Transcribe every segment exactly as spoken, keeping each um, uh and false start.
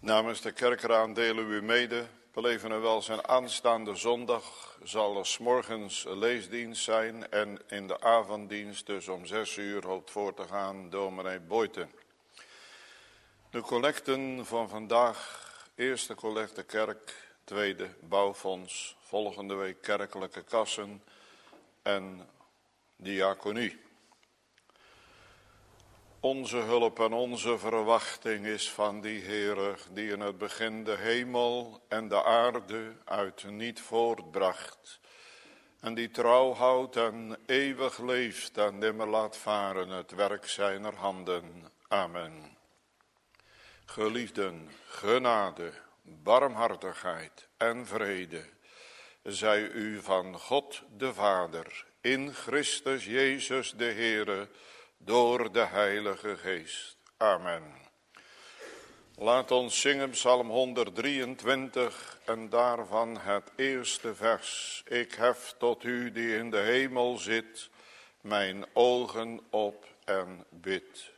Namens de kerkraad delen we u mede. Beleven en welzijn aanstaande zondag zal er 's morgens leesdienst zijn en in de avonddienst dus om zes uur hoopt voor te gaan dominee Boyten. De collecten van vandaag, eerste collecte kerk, tweede bouwfonds, volgende week kerkelijke kassen en diaconie. Onze hulp en onze verwachting is van die Heere die in het begin de hemel en de aarde uit niet voortbracht. En die trouw houdt en eeuwig leeft en nimmer laat varen het werk zijner handen. Amen. Geliefden, genade, barmhartigheid en vrede zij u van God de Vader in Christus Jezus de Heere door de Heilige Geest. Amen. Laat ons zingen Psalm honderddrieëntwintig en daarvan het eerste vers. Ik hef tot u die in de hemel zit, mijn ogen op en bid.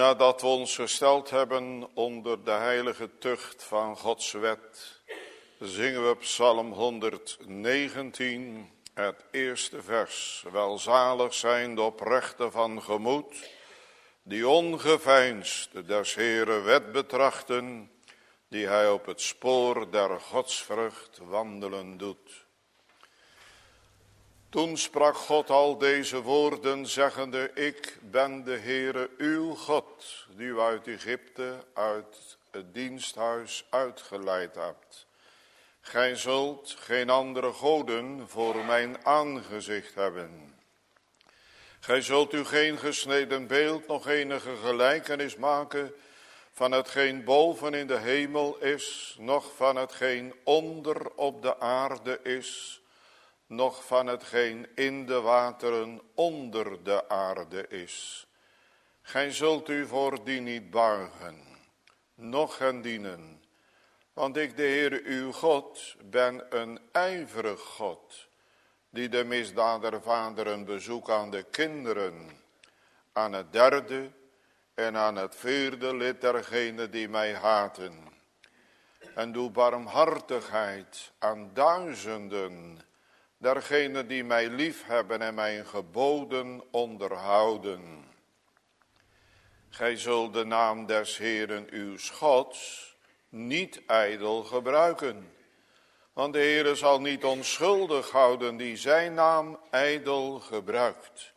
Nadat we ons gesteld hebben onder de heilige tucht van Gods wet, zingen we Psalm honderdnegentien, het eerste vers. Welzalig zijn de oprechten van gemoed, die ongeveinsd des Heere wet betrachten, die hij op het spoor der godsvrucht wandelen doet. Toen sprak God al deze woorden, zeggende: Ik ben de Heere uw God, die u uit Egypte, uit het diensthuis uitgeleid hebt. Gij zult geen andere goden voor mijn aangezicht hebben. Gij zult u geen gesneden beeld, nog enige gelijkenis maken van hetgeen boven in de hemel is, noch van hetgeen onder op de aarde is, noch van hetgeen in de wateren onder de aarde is. Gij zult u voor die niet buigen, noch hen dienen, want ik, de Heere uw God, ben een ijverig God, die de misdader vaderen bezoek aan de kinderen, aan het derde en aan het vierde lid dergenen die mij haten. En doe barmhartigheid aan duizenden dergenen die mij lief hebben en mijn geboden onderhouden. Gij zult de naam des Heeren uw Gods niet ijdel gebruiken, want de Heere zal niet onschuldig houden die zijn naam ijdel gebruikt.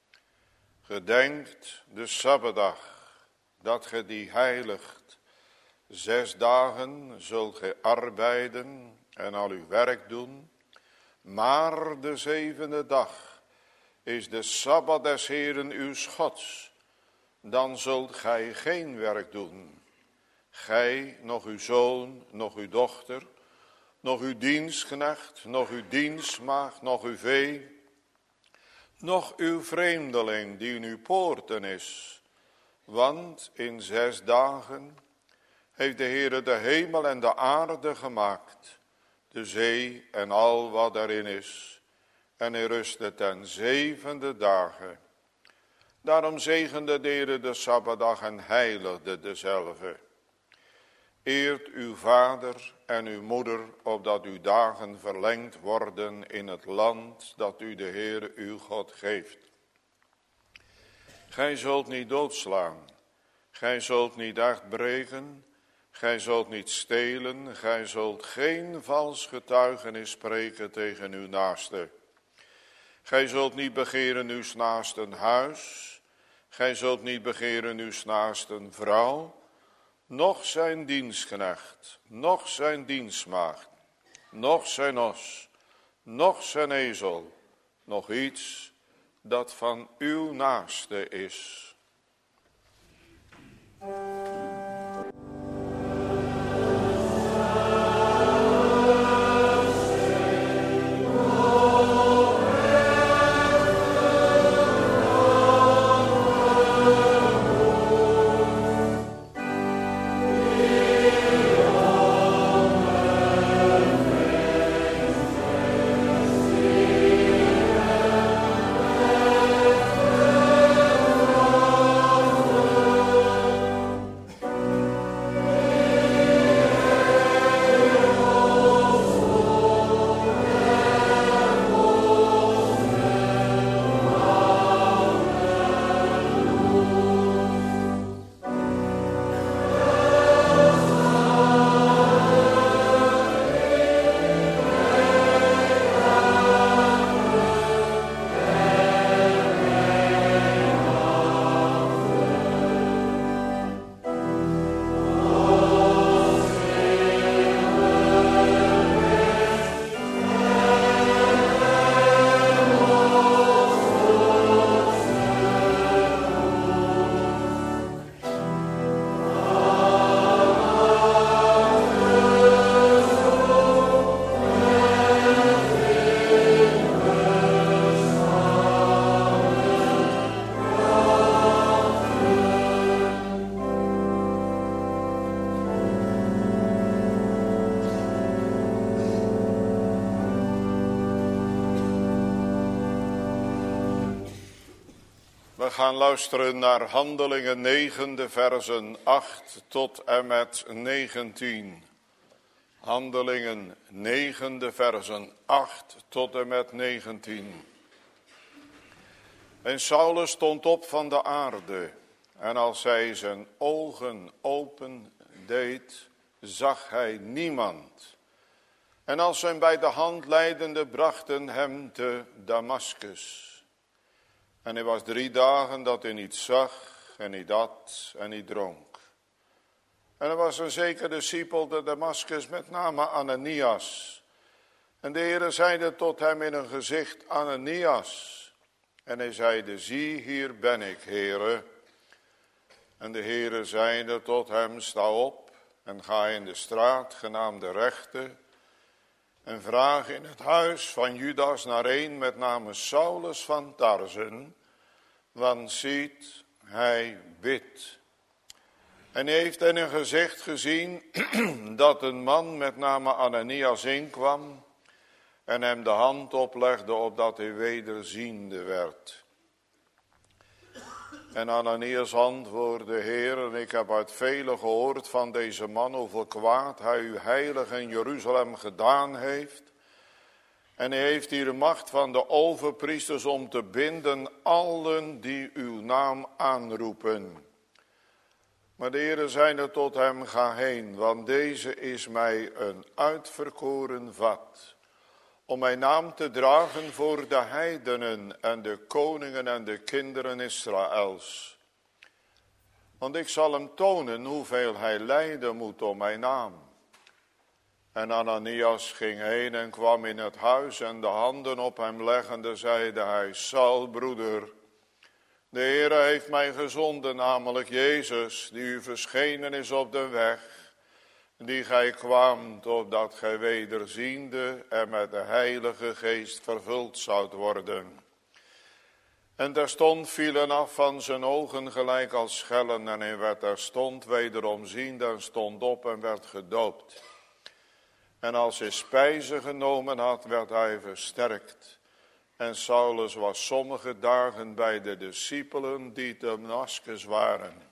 Gedenkt de Sabbatdag, dat ge die heiligt. Zes dagen zult gij arbeiden en al uw werk doen, maar de zevende dag is de Sabbat des Heeren uw Gods. Dan zult gij geen werk doen, gij, nog uw zoon, nog uw dochter, nog uw dienstknecht, nog uw dienstmaagd, nog uw vee, nog uw vreemdeling die in uw poorten is. Want in zes dagen heeft de Heere de hemel en de aarde gemaakt, de zee en al wat daarin is, en hij rustte ten zevende dagen. Daarom zegende de Heere de Sabbatdag en heiligde dezelve. Eert uw vader en uw moeder, opdat uw dagen verlengd worden in het land dat u de Heere uw God geeft. Gij zult niet doodslaan, gij zult niet echt breken, gij zult niet stelen, gij zult geen vals getuigenis spreken tegen uw naaste. Gij zult niet begeren uw naasten huis, gij zult niet begeren uw naasten vrouw, noch zijn dienstknecht, noch zijn dienstmaagd, noch zijn os, noch zijn ezel, nog iets dat van uw naaste is. We gaan luisteren naar Handelingen negen, de versen acht tot en met negentien. Handelingen negen, de versen acht tot en met negentien. En Saulus stond op van de aarde, en als hij zijn ogen open deed, zag hij niemand. En als ze hem bij de hand leidende brachten hem te Damaskus. En hij was drie dagen dat hij niet zag, en niet at, en niet dronk. En er was een zeker discipel te Damaskus, met name Ananias. En de Heere zeide tot hem in een gezicht, Ananias. En hij zeide, zie, hier ben ik, Heere. En de Heere zeide tot hem, sta op en ga in de straat, genaamd de Rechte. En vraag in het huis van Judas naar een met name Saulus van Tarsen, want ziet, hij bidt. En hij heeft in een gezicht gezien dat een man met name Ananias inkwam en hem de hand oplegde opdat hij wederziende werd. En Ananias antwoordde, Heer, ik heb uit velen gehoord van deze man hoeveel kwaad hij u heilig in Jeruzalem gedaan heeft. En hij heeft hier de macht van de overpriesters om te binden allen die uw naam aanroepen. Maar de Heere zeide tot hem, ga heen, want deze is mij een uitverkoren vat, om mijn naam te dragen voor de heidenen en de koningen en de kinderen Israëls. Want ik zal hem tonen hoeveel hij lijden moet om mijn naam. En Ananias ging heen en kwam in het huis en de handen op hem leggende zeide hij, Saul, broeder, de Heere heeft mij gezonden, namelijk Jezus, die u verschenen is op de weg, die gij kwaamt, opdat gij wederziende en met de Heilige Geest vervuld zoudt worden. En terstond vielen af van zijn ogen gelijk als schellen, en hij werd terstond wederom ziende en stond op en werd gedoopt. En als hij spijze genomen had, werd hij versterkt. En Saulus was sommige dagen bij de discipelen die te Damaskus waren.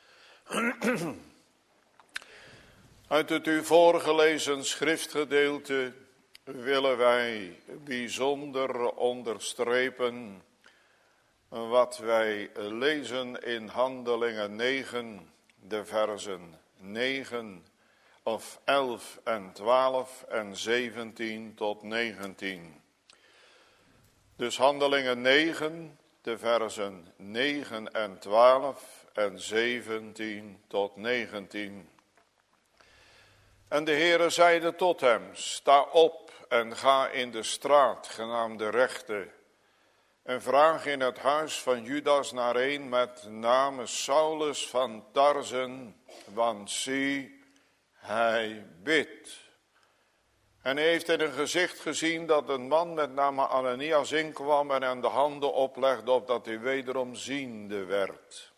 Uit het u voorgelezen schriftgedeelte willen wij bijzonder onderstrepen wat wij lezen in Handelingen negen, de versen negen of elf en twaalf en zeventien tot negentien. Dus Handelingen negen, de versen negen en twaalf en zeventien tot negentien. En de Heere zeide tot hem, sta op en ga in de straat, genaamd de Rechte, en vraag in het huis van Judas naar een met name Saulus van Tarsen, want zie, hij bidt. En hij heeft in een gezicht gezien dat een man met name Ananias inkwam en hem de handen oplegde opdat hij wederom ziende werd.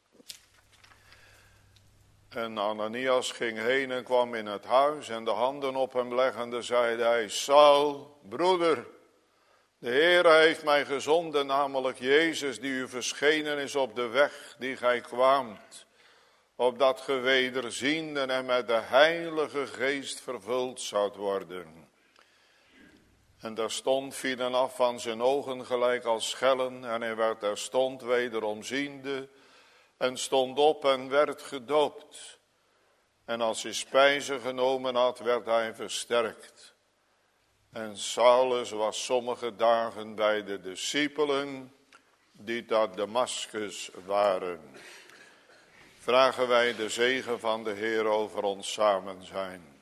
En Ananias ging heen en kwam in het huis en de handen op hem leggende zeide hij, Saul, broeder, de Heere heeft mij gezonden, namelijk Jezus, die u verschenen is op de weg die gij kwaamt, opdat ge wederziende en met de Heilige Geest vervuld zoudt worden. En terstond vielen af van zijn ogen gelijk als schellen, en hij werd terstond wederom ziende, en stond op en werd gedoopt. En als hij spijze genomen had, werd hij versterkt. En Saulus was sommige dagen bij de discipelen die tot Damaskus waren. Vragen wij de zegen van de Heer over ons samen zijn.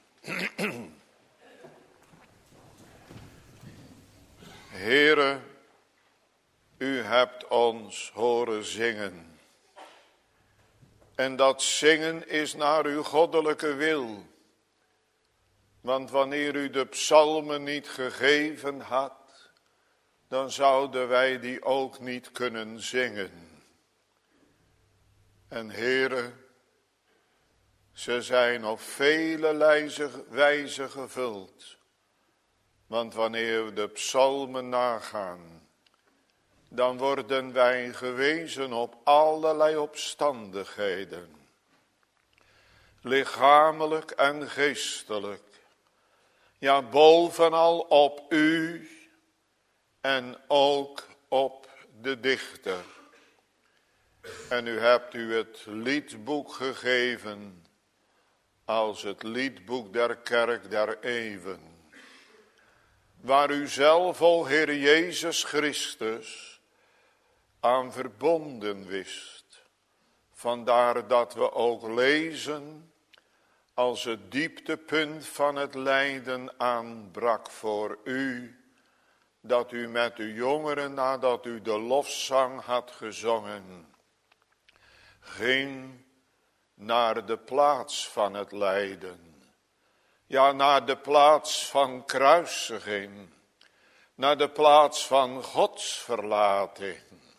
Heere, u hebt ons horen zingen. En dat zingen is naar uw goddelijke wil. Want wanneer u de psalmen niet gegeven had, dan zouden wij die ook niet kunnen zingen. En Heere, ze zijn op vele wijzen gevuld. Want wanneer we de psalmen nagaan, dan worden wij gewezen op allerlei omstandigheden. Lichamelijk en geestelijk. Ja, bovenal op u en ook op de dichter. En u hebt u het liedboek gegeven als het liedboek der kerk der eeuwen. Waar u zelf, o Heer Jezus Christus, aan verbonden wist. Vandaar dat we ook lezen als het dieptepunt van het lijden aanbrak voor u, dat u met uw jongeren, nadat u de lofzang had gezongen, ging naar de plaats van het lijden. Ja, naar de plaats van kruisiging. Naar de plaats van godsverlating.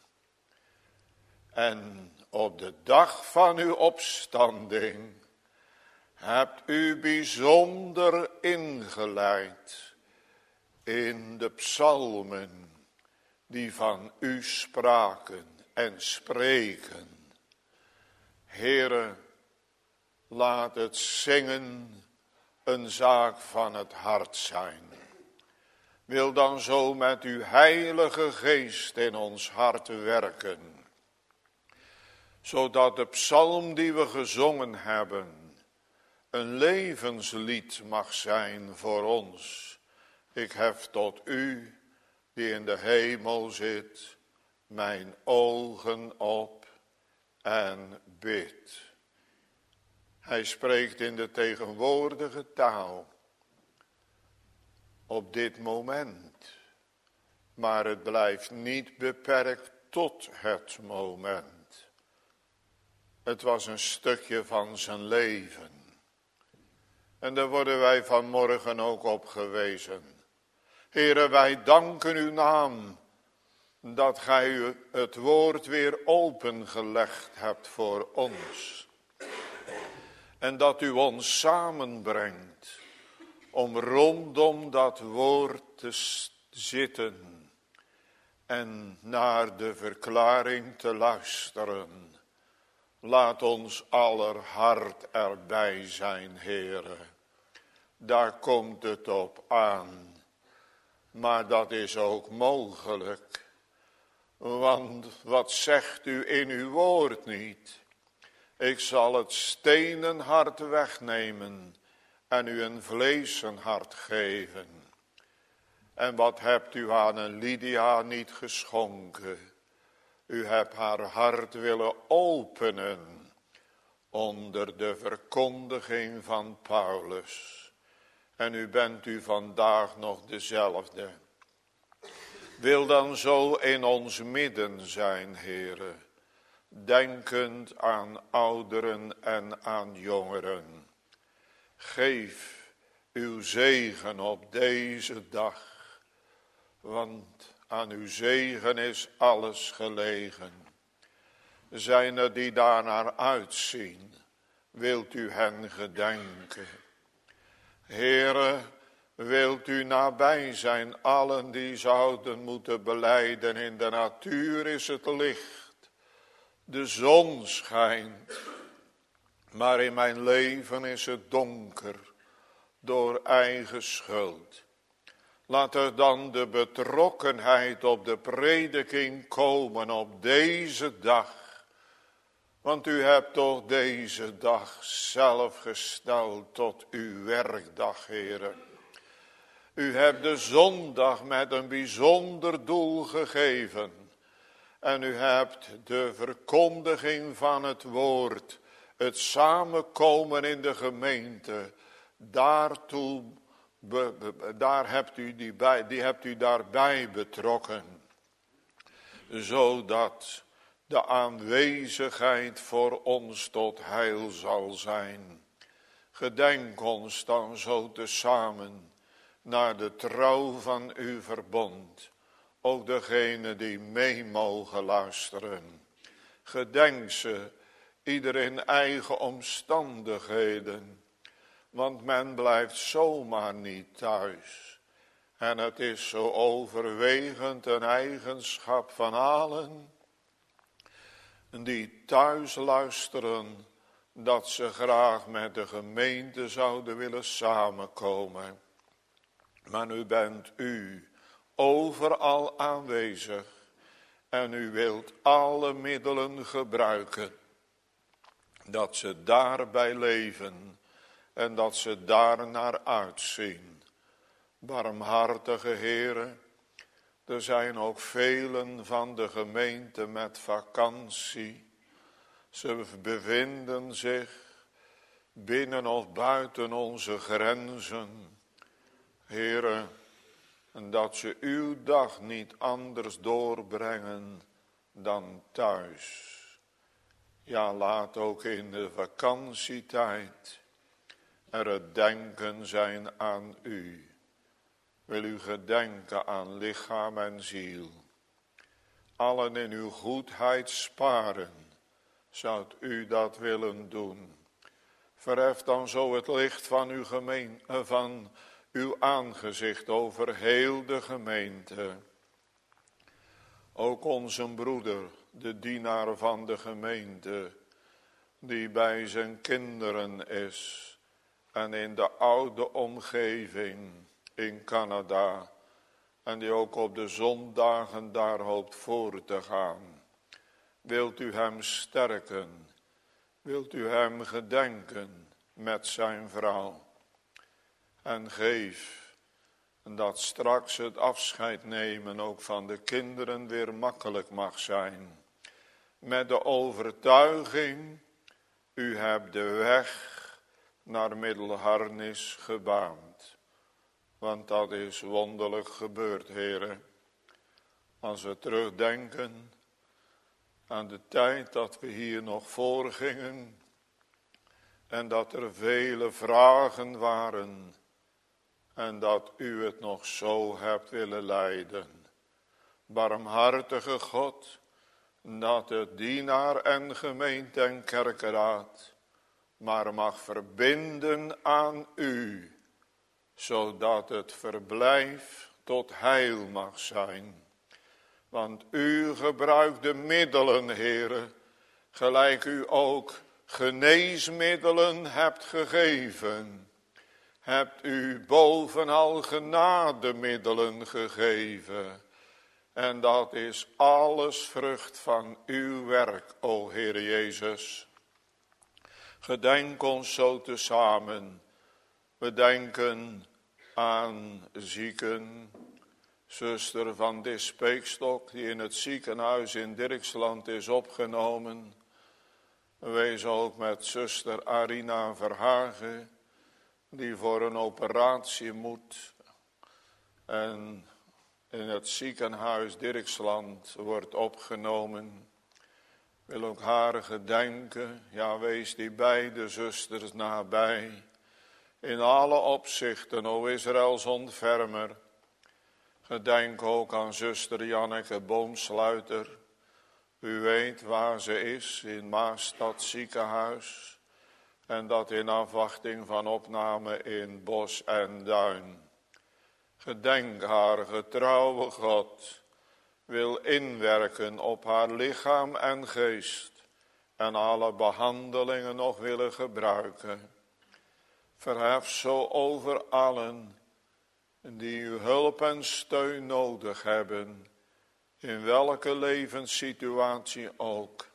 En op de dag van uw opstanding hebt u bijzonder ingeleid in de psalmen die van u spraken en spreken. Heere, laat het zingen een zaak van het hart zijn. Wil dan zo met uw heilige geest in ons hart werken. Zodat de psalm die we gezongen hebben een levenslied mag zijn voor ons. Ik hef tot u, die in de hemel zit, mijn ogen op en bid. Hij spreekt in de tegenwoordige taal. Op dit moment. Maar het blijft niet beperkt tot het moment. Het was een stukje van zijn leven. En daar worden wij vanmorgen ook op gewezen. Heere, wij danken uw naam dat gij het woord weer opengelegd hebt voor ons. En dat u ons samenbrengt om rondom dat woord te zitten en naar de verklaring te luisteren. Laat ons aller hart erbij zijn, Heere. Daar komt het op aan. Maar dat is ook mogelijk. Want wat zegt u in uw woord niet? Ik zal het stenen hart wegnemen en u een vleesen hart geven. En wat hebt u aan een Lydia niet geschonken? U hebt haar hart willen openen onder de verkondiging van Paulus. En u bent u vandaag nog dezelfde. Wil dan zo in ons midden zijn, Heere. Denkend aan ouderen en aan jongeren. Geef uw zegen op deze dag. Want aan uw zegen is alles gelegen. Zijn er die daarnaar uitzien, wilt u hen gedenken. Heere, wilt u nabij zijn allen die zouden moeten belijden. In de natuur is het licht, de zon schijnt. Maar in mijn leven is het donker, door eigen schuld. Laat er dan de betrokkenheid op de prediking komen op deze dag. Want u hebt toch deze dag zelf gesteld tot uw werkdag, Heere. U hebt de zondag met een bijzonder doel gegeven. En u hebt de verkondiging van het woord, het samenkomen in de gemeente, daartoe, be, be, daar hebt u die, bij, die hebt u daarbij betrokken. Zodat de aanwezigheid voor ons tot heil zal zijn. Gedenk ons dan zo tezamen naar de trouw van uw verbond. Ook degene die mee mogen luisteren. Gedenk ze, ieder in eigen omstandigheden. Want men blijft zomaar niet thuis. En het is zo overwegend een eigenschap van allen die thuis luisteren, dat ze graag met de gemeente zouden willen samenkomen. Maar nu bent u overal aanwezig en u wilt alle middelen gebruiken, dat ze daarbij leven en dat ze daar naar uitzien. Barmhartige Heere, er zijn ook velen van de gemeente met vakantie. Ze bevinden zich binnen of buiten onze grenzen. Heere, dat ze uw dag niet anders doorbrengen dan thuis. Ja, laat ook in de vakantietijd er het denken zijn aan u. Wil u gedenken aan lichaam en ziel. Allen in uw goedheid sparen. Zoudt u dat willen doen? Verhef dan zo het licht van uw, gemeente, van uw aangezicht over heel de gemeente. Ook onze broeder, de dienaar van de gemeente, die bij zijn kinderen is en in de oude omgeving in Canada en die ook op de zondagen daar hoopt voor te gaan. Wilt u hem sterken? Wilt u hem gedenken met zijn vrouw? En geef dat straks het afscheid nemen ook van de kinderen weer makkelijk mag zijn. Met de overtuiging, u hebt de weg naar Middelharnis gebaand. Want dat is wonderlijk gebeurd, heren. Als we terugdenken aan de tijd dat we hier nog voorgingen en dat er vele vragen waren en dat u het nog zo hebt willen leiden. Barmhartige God, dat het dienaar en gemeente en kerkeraad maar mag verbinden aan u, zodat het verblijf tot heil mag zijn. Want u gebruikt de middelen, Heere, gelijk u ook geneesmiddelen hebt gegeven. Hebt u bovenal genademiddelen gegeven. En dat is alles vrucht van uw werk, o Heer Jezus. Gedenk ons zo tezamen. We denken aan zieken. Zuster van Dispeekstok, die in het ziekenhuis in Dirksland is opgenomen. Wees ook met zuster Arina Verhagen, die voor een operatie moet. En in het ziekenhuis Dirksland wordt opgenomen. Wil ook haar gedenken. Ja, wees die beide zusters nabij. In alle opzichten, o Israëls ontfermer. Gedenk ook aan zuster Janneke Boomsluiter. U weet waar ze is, in Maastad ziekenhuis. En dat in afwachting van opname in Bos en Duin. Gedenk haar, getrouwe God, wil inwerken op haar lichaam en geest. En alle behandelingen nog willen gebruiken. Verhef zo over allen die uw hulp en steun nodig hebben, in welke levenssituatie ook.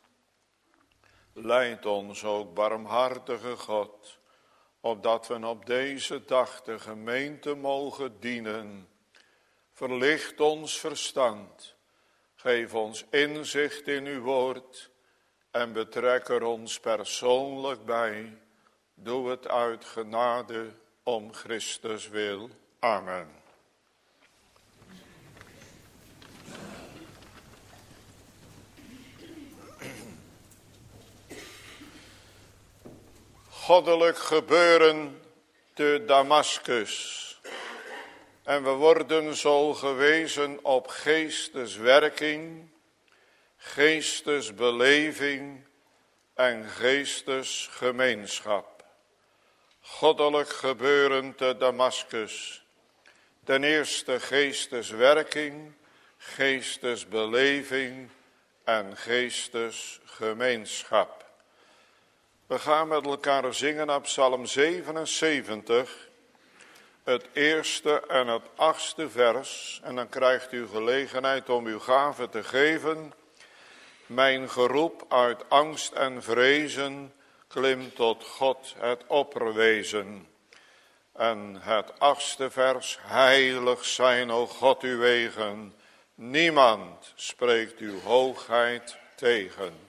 Leid ons ook, barmhartige God, opdat we op deze dag de gemeente mogen dienen. Verlicht ons verstand, geef ons inzicht in uw woord en betrek er ons persoonlijk bij. Doe het uit genade om Christus wil. Amen. Goddelijk gebeuren te Damaskus. En we worden zo gewezen op geesteswerking, geestesbeleving en geestesgemeenschap. Goddelijk gebeuren te Damaskus. Ten eerste geesteswerking, geestesbeleving en geestesgemeenschap. We gaan met elkaar zingen op Psalm zevenenzeventig, het eerste en het achtste vers. En dan krijgt u gelegenheid om uw gave te geven. Mijn geroep uit angst en vrezen klimt tot God het opperwezen. En het achtste vers, heilig zijn, o God, uw wegen. Niemand spreekt uw hoogheid tegen.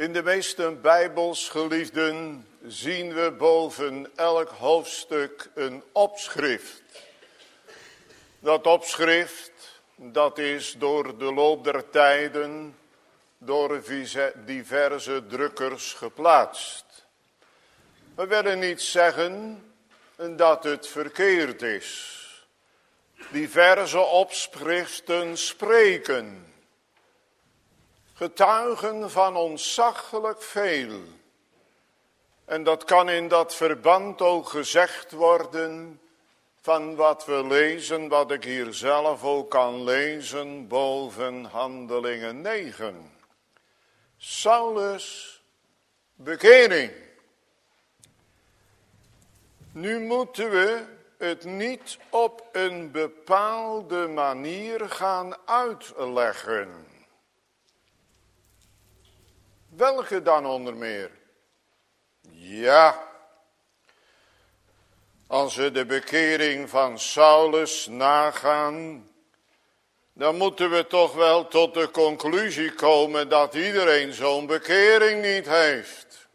In de meeste Bijbels, geliefden, zien we boven elk hoofdstuk een opschrift. Dat opschrift, dat is door de loop der tijden door diverse drukkers geplaatst. We willen niet zeggen dat het verkeerd is. Diverse opschriften spreken, getuigen van ontzaglijk veel. En dat kan in dat verband ook gezegd worden van wat we lezen, wat ik hier zelf ook kan lezen boven Handelingen negen. Saulus' bekering. Nu moeten we het niet op een bepaalde manier gaan uitleggen. Welke dan onder meer? Ja, als we de bekering van Saulus nagaan, dan moeten we toch wel tot de conclusie komen dat iedereen zo'n bekering niet heeft.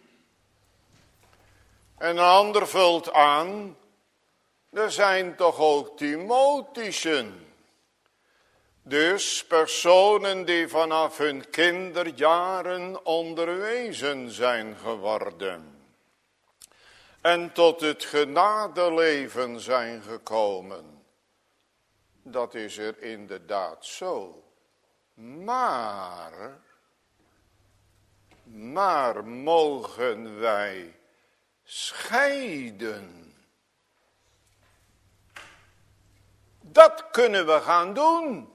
En een ander vult aan, er zijn toch ook Timotheüsen. Dus personen die vanaf hun kinderjaren onderwezen zijn geworden. En tot het genadeleven zijn gekomen. Dat is er inderdaad zo. Maar, maar mogen wij scheiden? Dat kunnen we gaan doen.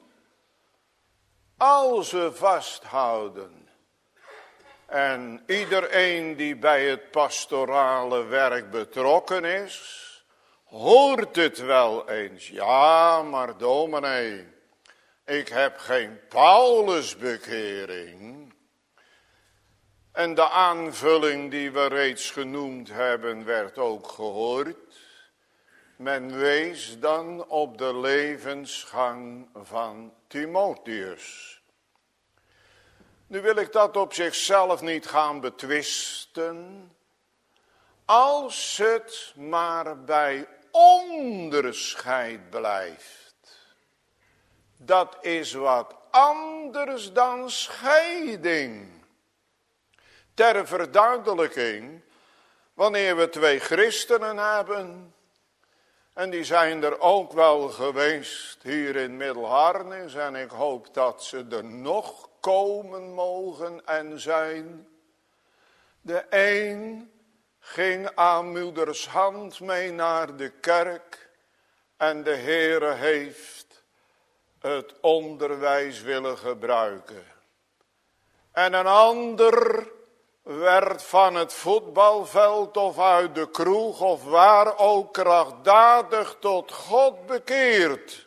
Als we vasthouden. En iedereen die bij het pastorale werk betrokken is, hoort het wel eens. Ja, maar dominee, ik heb geen Paulusbekering. En de aanvulling die we reeds genoemd hebben, werd ook gehoord. Men wees dan op de levensgang van Timotheus. Nu wil ik dat op zichzelf niet gaan betwisten. Als het maar bij onderscheid blijft. Dat is wat anders dan scheiding. Ter verduidelijking, wanneer we twee christenen hebben, en die zijn er ook wel geweest hier in Middelharnis, en ik hoop dat ze er nog komen mogen en zijn. De een ging aan moeders hand mee naar de kerk en de Heere heeft het onderwijs willen gebruiken. En een ander werd van het voetbalveld of uit de kroeg of waar ook krachtdadig tot God bekeerd.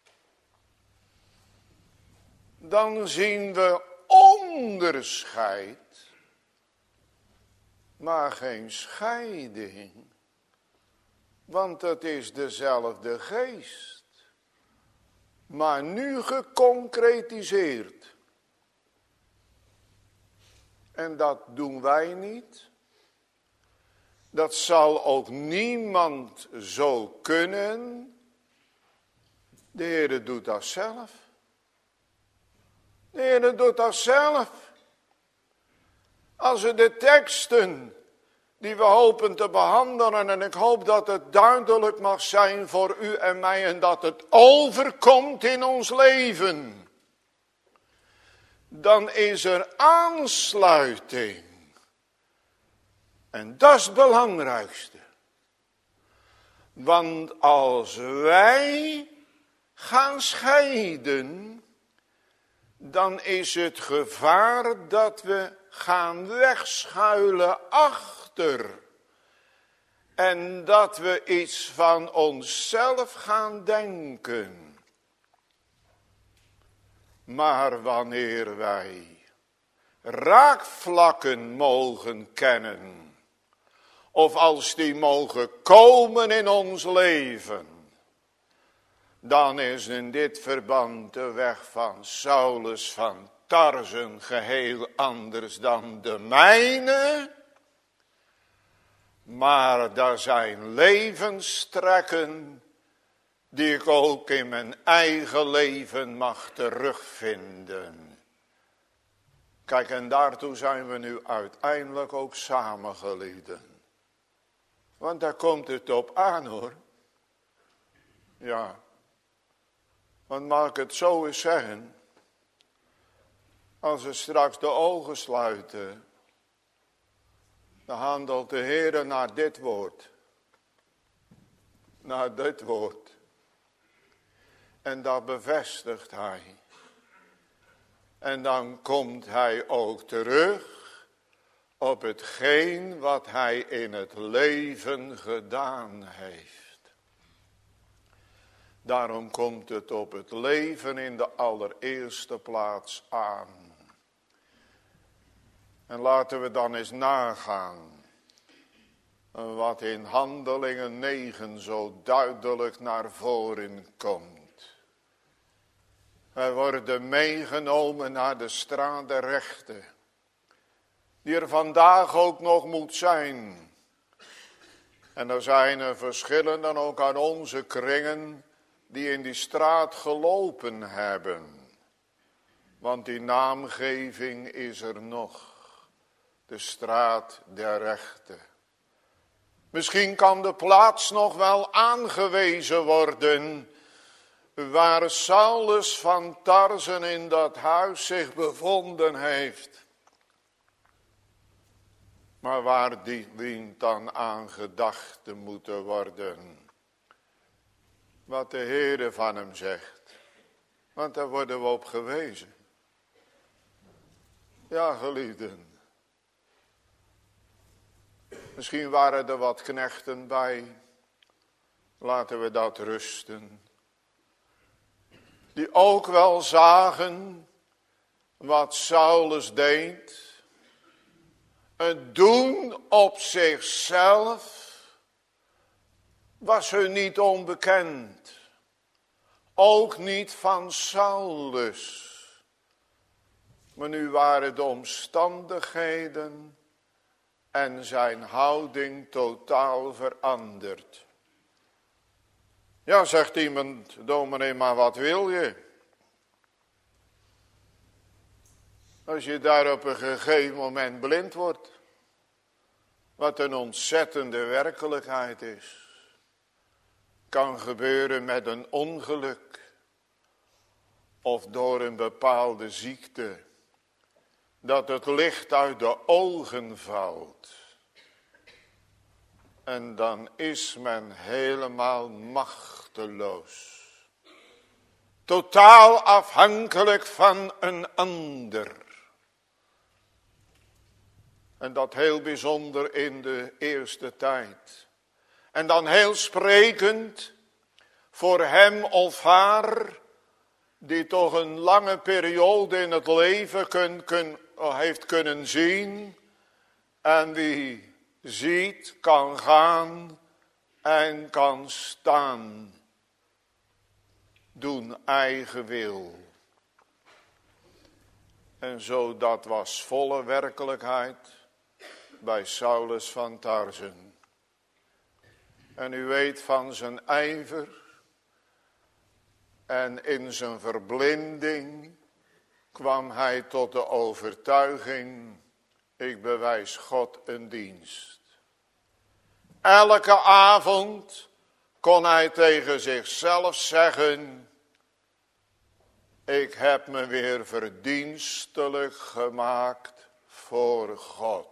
Dan zien we onderscheid, maar geen scheiding. Want het is dezelfde geest, maar nu geconcretiseerd. En dat doen wij niet. Dat zal ook niemand zo kunnen. De Heere doet dat zelf. De Heere doet dat zelf. Als we de teksten die we hopen te behandelen, en ik hoop dat het duidelijk mag zijn voor u en mij en dat het overkomt in ons leven, dan is er aansluiting. En dat is het belangrijkste. Want als wij gaan scheiden, dan is het gevaar dat we gaan wegschuilen achter. En dat we iets van onszelf gaan denken. Maar wanneer wij raakvlakken mogen kennen, of als die mogen komen in ons leven, dan is in dit verband de weg van Saulus van Tarsen geheel anders dan de mijne. Maar daar zijn levenstrekken die ik ook in mijn eigen leven mag terugvinden. Kijk, en daartoe zijn we nu uiteindelijk ook samengelieden. Want daar komt het op aan, hoor. Ja. Want mag ik het zo eens zeggen. Als we straks de ogen sluiten, dan handelt de Heer naar dit woord. Naar dit woord. En dat bevestigt hij. En dan komt hij ook terug op hetgeen wat hij in het leven gedaan heeft. Daarom komt het op het leven in de allereerste plaats aan. En laten we dan eens nagaan wat in Handelingen negen zo duidelijk naar voren komt. Wij worden meegenomen naar de straat der rechten, die er vandaag ook nog moet zijn. En er zijn er verschillen dan ook aan onze kringen die in die straat gelopen hebben. Want die naamgeving is er nog. De straat der rechten. Misschien kan de plaats nog wel aangewezen worden waar Saulus van Tarsen in dat huis zich bevonden heeft. Maar waar die dient dan aan gedacht te moeten worden. Wat de Heere van hem zegt. Want daar worden we op gewezen. Ja, geliefden. Misschien waren er wat knechten bij. Laten we dat rusten. Die ook wel zagen wat Saulus deed. Het doen op zichzelf was hun niet onbekend. Ook niet van Saulus. Maar nu waren de omstandigheden en zijn houding totaal veranderd. Ja, zegt iemand, dominee, maar wat wil je? Als je daar op een gegeven moment blind wordt. Wat een ontzettende werkelijkheid is. Kan gebeuren met een ongeluk. Of door een bepaalde ziekte. Dat het licht uit de ogen valt. En dan is men helemaal machteloos. Totaal afhankelijk van een ander. En dat heel bijzonder in de eerste tijd. En dan heel sprekend voor hem of haar, die toch een lange periode in het leven kun, kun, heeft kunnen zien. En die ziet, kan gaan en kan staan. Doen eigen wil. En zo dat was volle werkelijkheid bij Saulus van Tarsen. En u weet van zijn ijver en in zijn verblinding kwam hij tot de overtuiging, ik bewijs God een dienst. Elke avond kon hij tegen zichzelf zeggen, ik heb me weer verdienstelijk gemaakt voor God.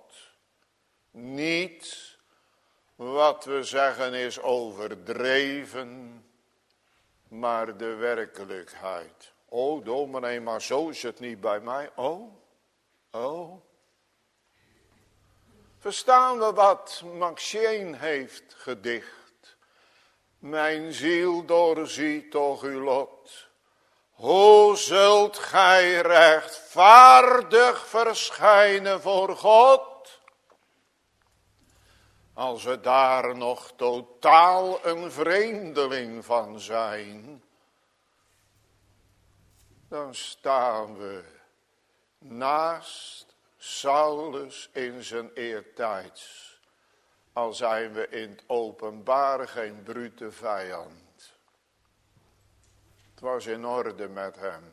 Niet wat we zeggen is overdreven, maar de werkelijkheid. Oh, dominee, maar zo is het niet bij mij. Oh, oh. Verstaan we wat Maxine heeft gedicht? Mijn ziel doorziet toch uw lot. Hoe zult gij rechtvaardig verschijnen voor God? Als we daar nog totaal een vreemdeling van zijn, dan staan we naast Saulus in zijn eertijds, al zijn we in het openbaar geen brute vijand. Het was in orde met hem.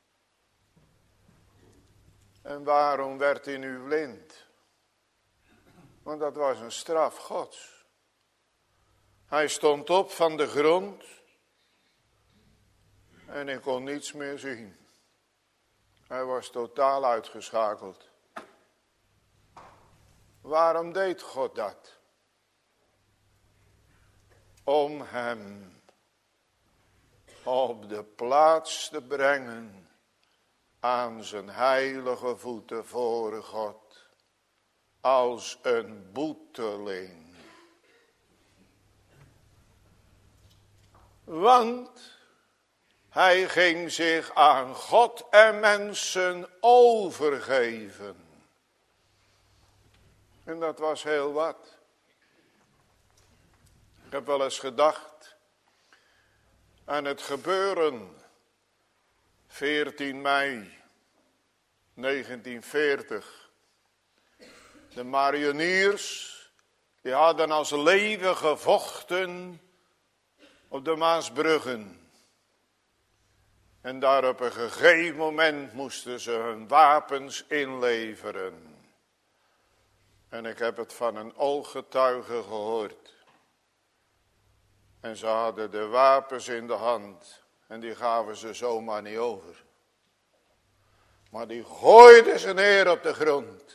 En waarom werd hij nu blind? Want dat was een straf Gods. Hij stond op van de grond en ik kon niets meer zien. Hij was totaal uitgeschakeld. Waarom deed God dat? Om hem op de plaats te brengen aan zijn heilige voeten voor God. Als een boeteling. Want hij ging zich aan God en mensen overgeven. En dat was heel wat. Ik heb wel eens gedacht aan het gebeuren veertien mei negentien veertig. De mariniers, die hadden als leeuwen gevochten op de Maasbruggen. En daar op een gegeven moment moesten ze hun wapens inleveren. En ik heb het van een ooggetuige gehoord. En ze hadden de wapens in de hand. En die gaven ze zomaar niet over. Maar die gooiden ze neer op de grond.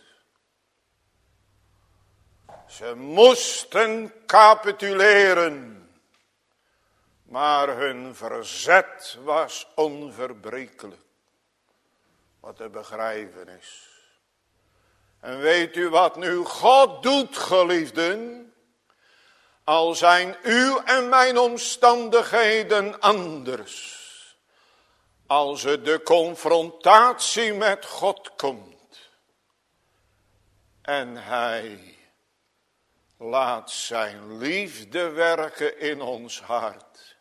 Ze moesten capituleren. Maar hun verzet was onverbrekelijk. Wat te begrijpen is. En weet u wat nu God doet, geliefden? Al zijn uw en mijn omstandigheden anders. Als er de confrontatie met God komt. En hij laat zijn liefde werken in ons hart.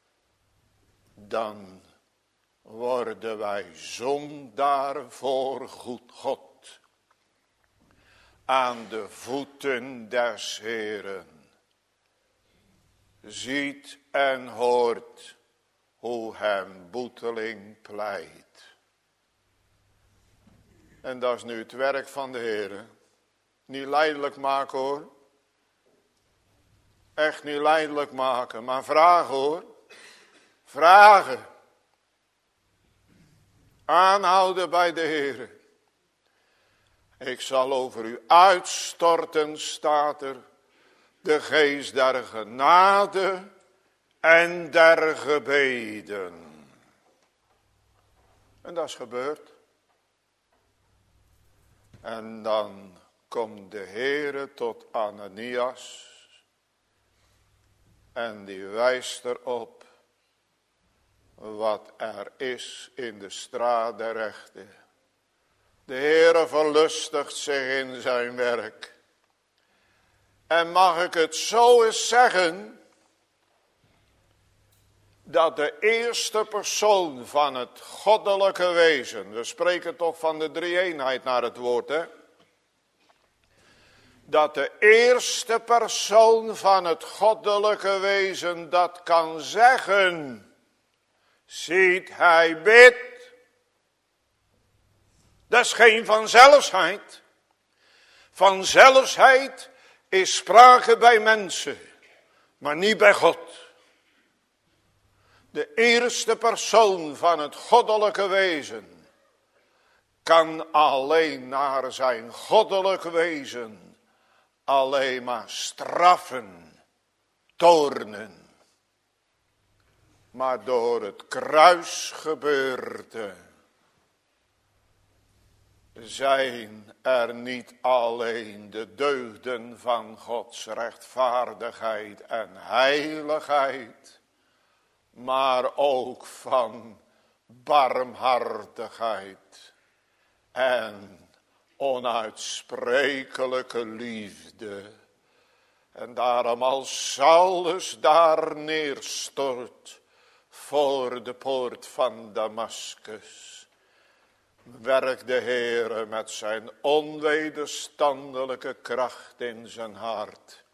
Dan worden wij zondaar voor goed God. Aan de voeten des Heeren. Ziet en hoort hoe hem boeteling pleit. En dat is nu het werk van de Heer. Niet lijdelijk maken hoor. Echt niet lijdelijk maken, maar vragen hoor. Vragen. Aanhouden bij de Heer. Ik zal over u uitstorten, staat er, de geest der genade en der gebeden. En dat is gebeurd. En dan komt de Heere tot Ananias. En die wijst erop wat er is in de straat der rechten. De Heere verlustigt zich in zijn werk. En mag ik het zo eens zeggen, dat de eerste persoon van het goddelijke wezen, we spreken toch van de drie-eenheid naar het woord, hè? Dat de eerste persoon van het goddelijke wezen dat kan zeggen, ziet hij bidt. Dat is geen vanzelfsheid. Vanzelfsheid is sprake bij mensen, maar niet bij God. De eerste persoon van het goddelijke wezen kan alleen naar zijn goddelijk wezen alleen maar straffen, toornen. Maar door het kruisgebeurde zijn er niet alleen de deugden van Gods rechtvaardigheid en heiligheid, maar ook van barmhartigheid en onuitsprekelijke liefde. En daarom als Saulus daar neerstort voor de poort van Damaskus, werkt de Heere met zijn onwederstandelijke kracht in zijn hart.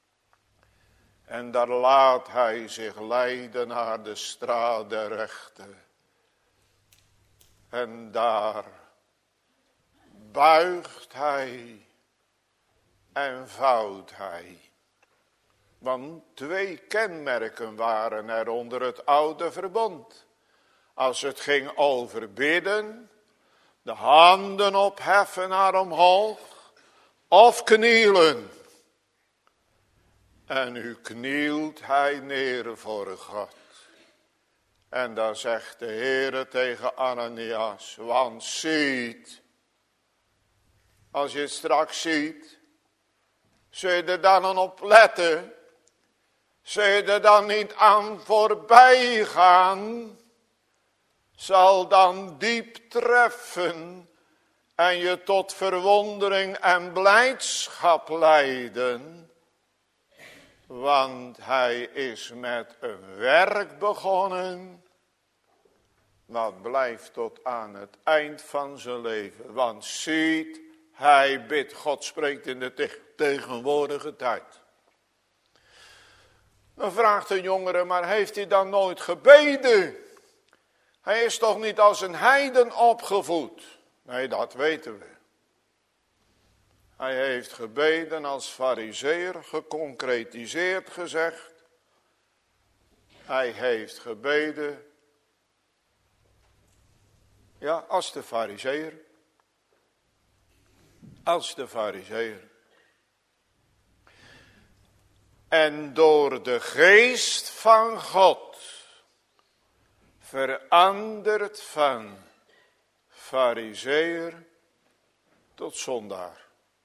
En daar laat hij zich leiden naar de straat der rechte. En daar buigt hij en vouwt hij. Want twee kenmerken waren er onder het oude verbond. Als het ging over bidden, de handen opheffen naar omhoog, of knielen. En nu knielt hij neer voor God. En dan zegt de Heere tegen Ananias, want ziet, als je het straks ziet, zul je er dan op letten, zul je er dan niet aan voorbij gaan, zal dan diep treffen en je tot verwondering en blijdschap leiden. Want hij is met een werk begonnen, wat blijft tot aan het eind van zijn leven. Want ziet, hij bidt, God spreekt in de te- tegenwoordige tijd. Dan vraagt een jongere, maar heeft hij dan nooit gebeden? Hij is toch niet als een heiden opgevoed? Nee, dat weten we. Hij heeft gebeden als farizeer, geconcretiseerd gezegd. Hij heeft gebeden, ja, als de farizeer. Als de farizeer. En door de geest van God verandert van farizeer tot zondaar.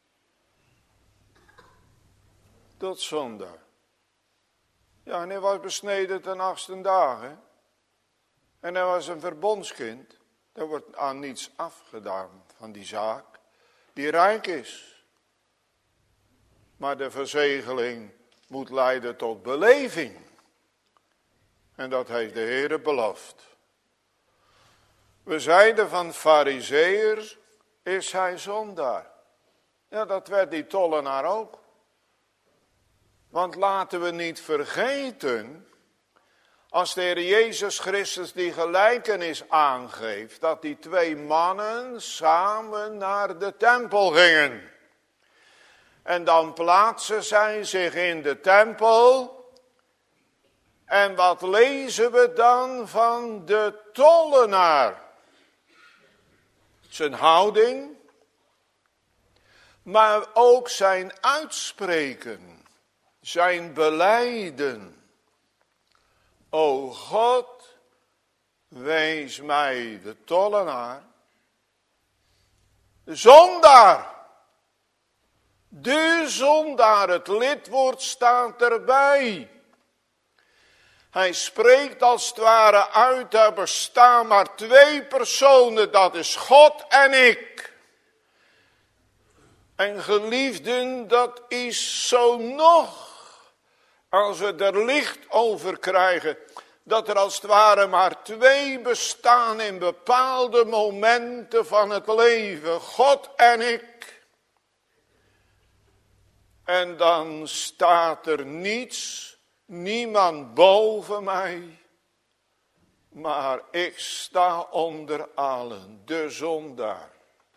Tot zondaar. Ja, en hij was besneden ten achtste dagen. En hij was een verbondskind. Er wordt aan niets afgedaan van die zaak. Die rijk is. Maar de verzegeling moet leiden tot beleving. En dat heeft de Heere beloofd. We zeiden van farizeer is hij zondaar. Ja, dat werd die tollenaar ook. Want laten we niet vergeten, als de Heer Jezus Christus die gelijkenis aangeeft, dat die twee mannen samen naar de tempel gingen. En dan plaatsen zij zich in de tempel. En wat lezen we dan van de tollenaar? Zijn houding, maar ook zijn uitspreken, zijn belijden. O God, wees mij de tollenaar, de zondaar. De zondaar, het lidwoord staat erbij. Hij spreekt als het ware uit, er bestaan maar twee personen, dat is God en ik. En geliefden, dat is zo nog, als we er licht over krijgen, dat er als het ware maar twee bestaan in bepaalde momenten van het leven, God en ik. En dan staat er niets, niemand boven mij, maar ik sta onder allen, de zondaar.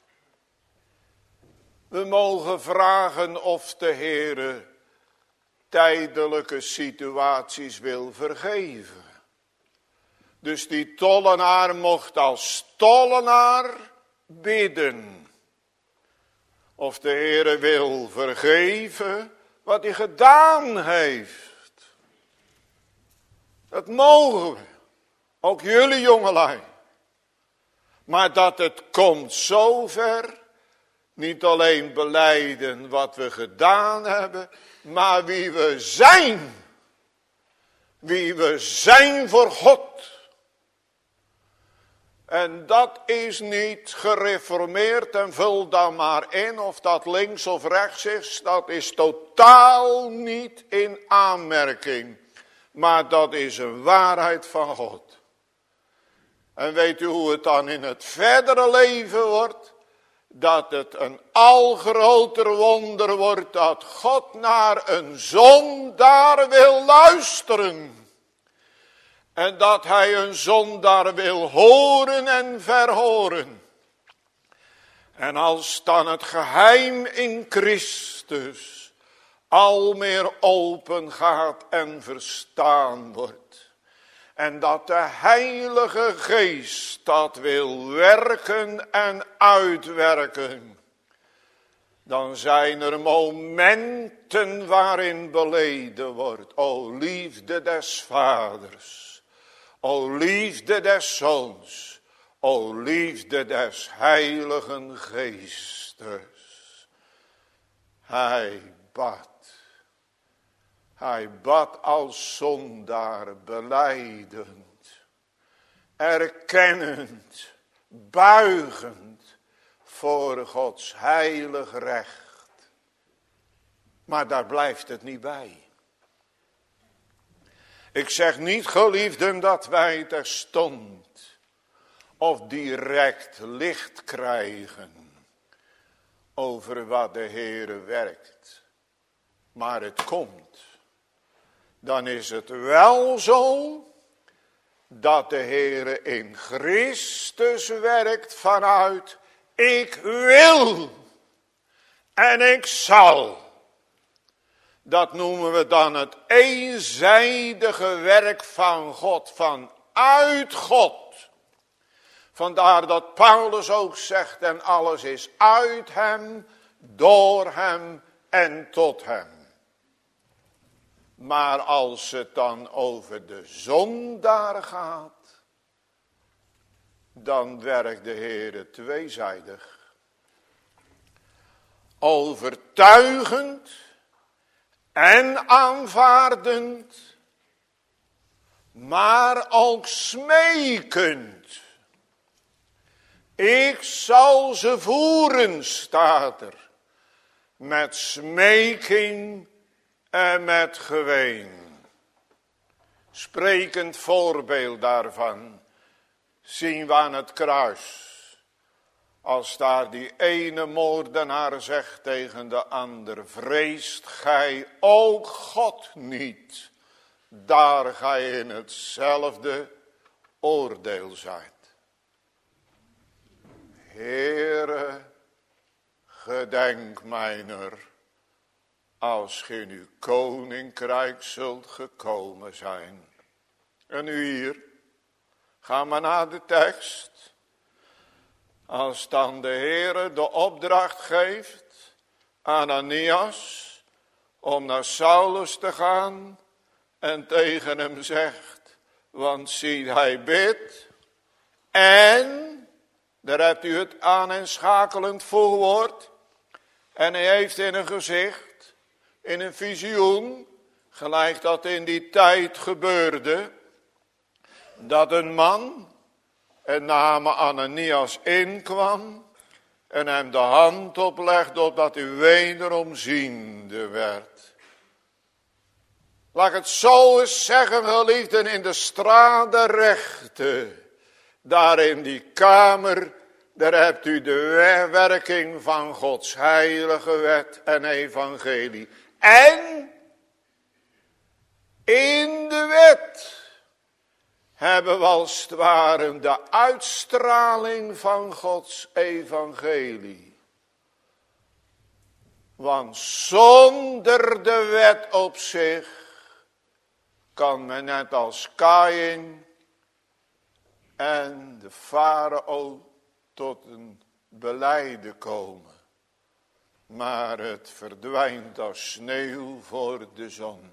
We mogen vragen of de Heere tijdelijke situaties wil vergeven. Dus die tollenaar mocht als tollenaar bidden. Of de Heere wil vergeven wat hij gedaan heeft. Dat mogen we. Ook jullie jongelui. Maar dat het komt zover. Niet alleen belijden wat we gedaan hebben. Maar wie we zijn. Wie we zijn voor God. En dat is niet gereformeerd en vul dan maar in of dat links of rechts is. Dat is totaal niet in aanmerking. Maar dat is een waarheid van God. En weet u hoe het dan in het verdere leven wordt? Dat het een al groter wonder wordt dat God naar een zondaar wil luisteren. En dat hij een zondaar wil horen en verhoren. En als dan het geheim in Christus al meer open gaat en verstaan wordt. En dat de Heilige Geest dat wil werken en uitwerken. Dan zijn er momenten waarin beleden wordt. O liefde des Vaders. O liefde des Zoons. O liefde des Heiligen Geestes. Hij bad. Hij bad als zondaar belijdend, erkennend, buigend voor Gods heilig recht. Maar daar blijft het niet bij. Ik zeg niet, geliefden, dat wij terstond of direct licht krijgen over wat de Heere werkt. Maar het komt. Dan is het wel zo dat de Heere in Christus werkt vanuit ik wil en ik zal. Dat noemen we dan het eenzijdige werk van God, vanuit God. Vandaar dat Paulus ook zegt en alles is uit hem, door hem en tot hem. Maar als het dan over de zondaar gaat, dan werkt de Heere tweezijdig. Overtuigend en aanvaardend, maar ook smekend. Ik zal ze voeren, staat er, met smeking en met geween. Sprekend voorbeeld daarvan zien we aan het kruis. Als daar die ene moordenaar zegt tegen de ander, vreest gij ook God niet, daar gij in hetzelfde oordeel zijt. Heere, gedenk mijner, als ge in uw koninkrijk zult gekomen zijn. En nu hier, ga maar naar de tekst. Als dan de Heere de opdracht geeft aan Ananias om naar Saulus te gaan en tegen hem zegt, want zie hij bidt en, daar hebt u het aan en schakelend voorwoord, en hij heeft in een gezicht, in een visioen, gelijk dat in die tijd gebeurde, dat een man, en name Ananias, inkwam en hem de hand oplegde opdat hij wederom ziende werd. Laat ik het zo eens zeggen, geliefden, in de strade rechte, daar in die kamer, daar hebt u de werking van Gods heilige wet en evangelie. En in de wet hebben we als het ware de uitstraling van Gods evangelie. Want zonder de wet op zich kan men net als Kaïn en de farao tot een belijde komen. Maar het verdwijnt als sneeuw voor de zon.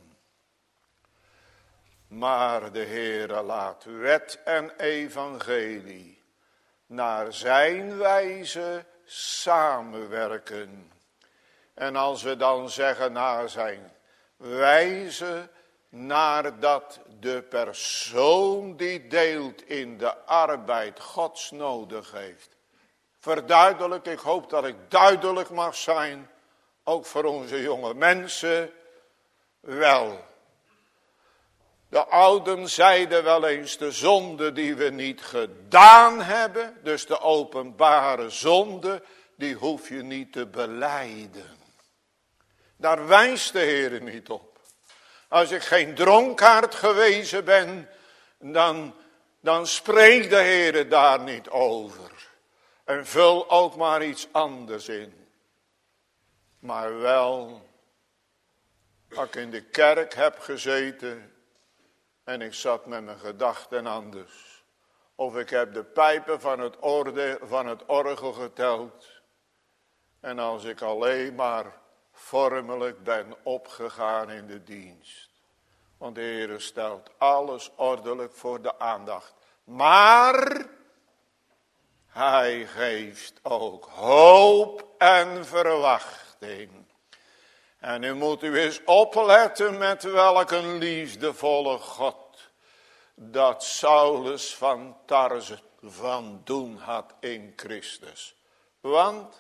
Maar de Heere laat wet en evangelie naar zijn wijze samenwerken. En als we dan zeggen naar zijn wijze, nadat de persoon die deelt in de arbeid Gods nodig heeft. Verduidelijk, ik hoop dat ik duidelijk mag zijn, ook voor onze jonge mensen, wel. De ouden zeiden wel eens de zonde die we niet gedaan hebben. Dus de openbare zonde, die hoef je niet te belijden. Daar wijst de Heer niet op. Als ik geen dronkaard geweest ben, dan, dan spreekt de Heer daar niet over. En vul ook maar iets anders in. Maar wel, als ik in de kerk heb gezeten en ik zat met mijn gedachten anders. Of ik heb de pijpen van het, orde, van het orgel geteld. En als ik alleen maar vormelijk ben opgegaan in de dienst. Want de Heer stelt alles ordelijk voor de aandacht. Maar hij geeft ook hoop en verwachting. En nu moet u eens opletten met welk een liefdevolle God dat Saulus van Tarse van doen had in Christus. Want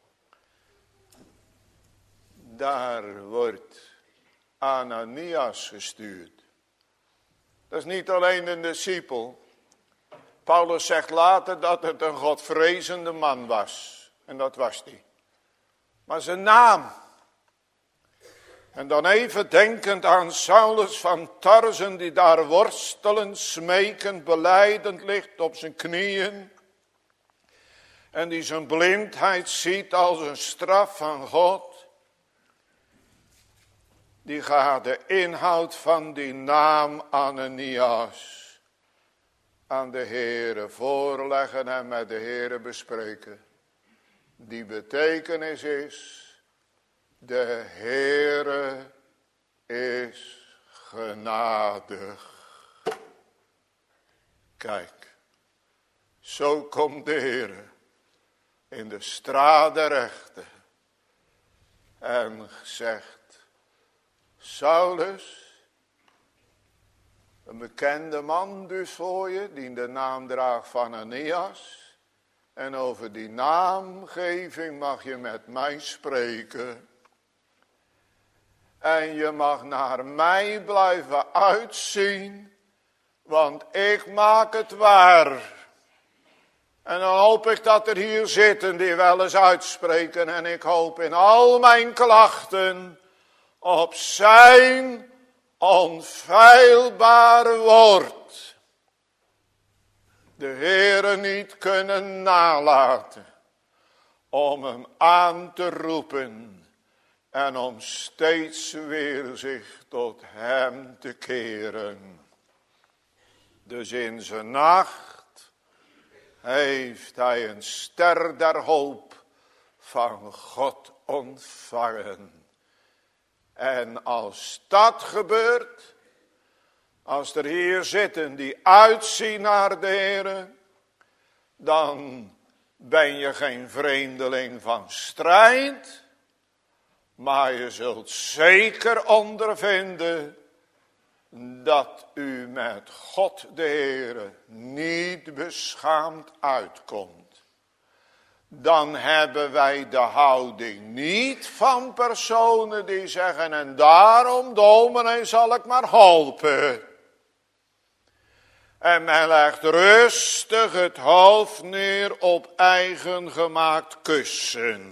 daar wordt Ananias gestuurd. Dat is niet alleen een discipel. Paulus zegt later dat het een godvrezende man was. En dat was hij. Maar zijn naam. En dan even denkend aan Saulus van Tarsen die daar worstelend, smekend, belijdend ligt op zijn knieën. En die zijn blindheid ziet als een straf van God. Die gaat de inhoud van die naam Ananias aan de Heere voorleggen en met de Heere bespreken. Die betekenis is, de Heere is genadig. Kijk, zo komt de Heere in de straat der rechten en zegt, Saulus, een bekende man dus voor je, die de naam draagt van Ananias. En over die naamgeving mag je met mij spreken. En je mag naar mij blijven uitzien, want ik maak het waar. En dan hoop ik dat er hier zitten die wel eens uitspreken. En ik hoop in al mijn klachten op zijn onfeilbaar woord de Heere niet kunnen nalaten om hem aan te roepen en om steeds weer zich tot hem te keren. Dus in zijn nacht heeft hij een ster der hoop van God ontvangen. En als dat gebeurt, als er hier zitten die uitzien naar de Heere, dan ben je geen vreemdeling van strijd, maar je zult zeker ondervinden dat u met God de Heere niet beschaamd uitkomt. Dan hebben wij de houding niet van personen die zeggen, en daarom dominee zal ik maar helpen. En men legt rustig het hoofd neer op eigen gemaakt kussen.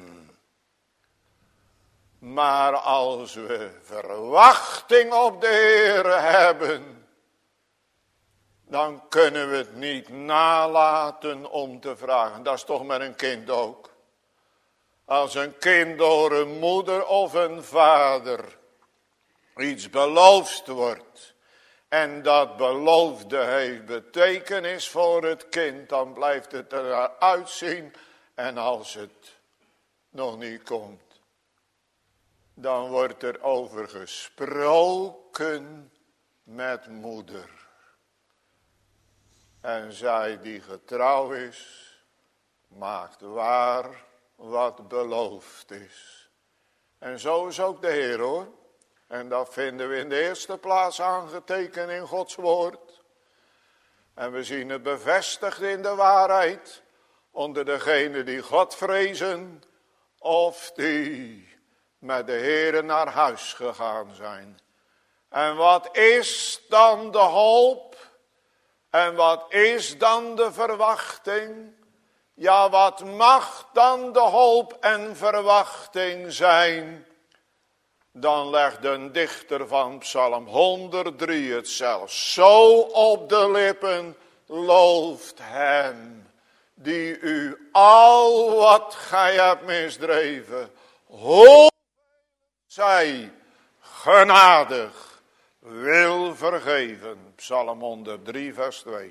Maar als we verwachting op de Heere hebben, dan kunnen we het niet nalaten om te vragen. Dat is toch met een kind ook. Als een kind door een moeder of een vader iets beloofd wordt, en dat beloofde heeft betekenis voor het kind, dan blijft het eruit zien. En als het nog niet komt, dan wordt er over gesproken met moeder. En zij die getrouw is, maakt waar wat beloofd is. En zo is ook de Heer, hoor. En dat vinden we in de eerste plaats aangetekend in Gods woord. En we zien het bevestigd in de waarheid onder degenen die God vrezen of die met de Heere naar huis gegaan zijn. En wat is dan de hoop? En wat is dan de verwachting? Ja, wat mag dan de hoop en verwachting zijn? Dan legt een dichter van Psalm honderddrie het zelfs zo op de lippen. Looft hem, die u al wat gij hebt misdreven, hoe zij genadig wil vergeven. Psalm honderddrie vers twee.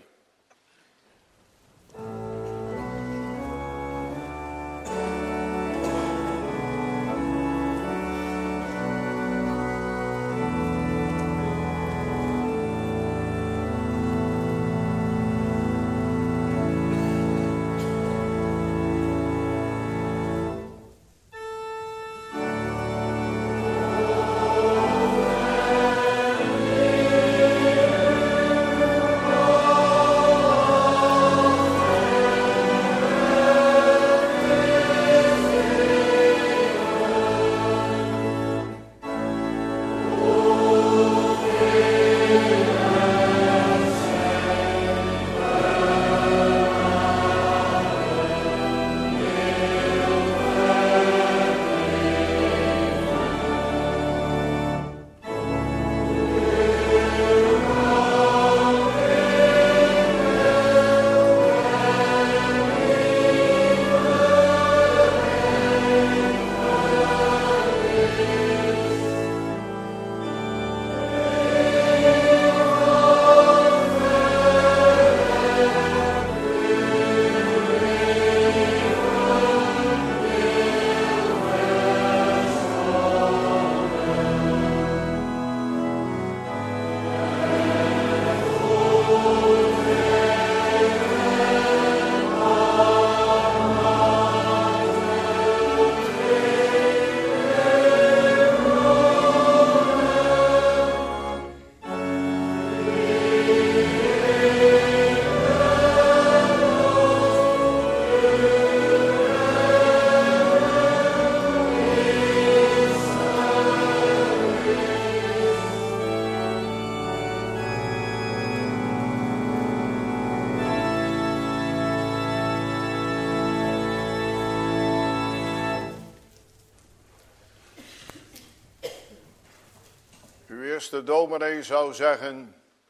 De dominee zou zeggen,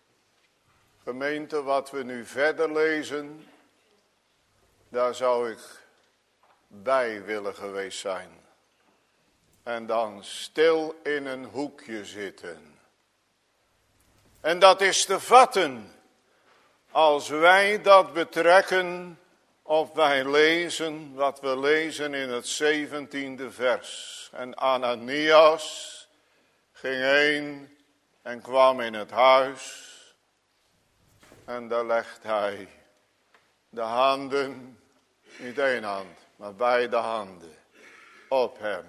gemeente, wat we nu verder lezen, daar zou ik bij willen geweest zijn. En dan stil in een hoekje zitten. En dat is te vatten, als wij dat betrekken, of wij lezen wat we lezen in het zeventiende vers. En Ananias ging heen en kwam in het huis. En daar legt hij de handen, niet één hand, maar beide handen op hem.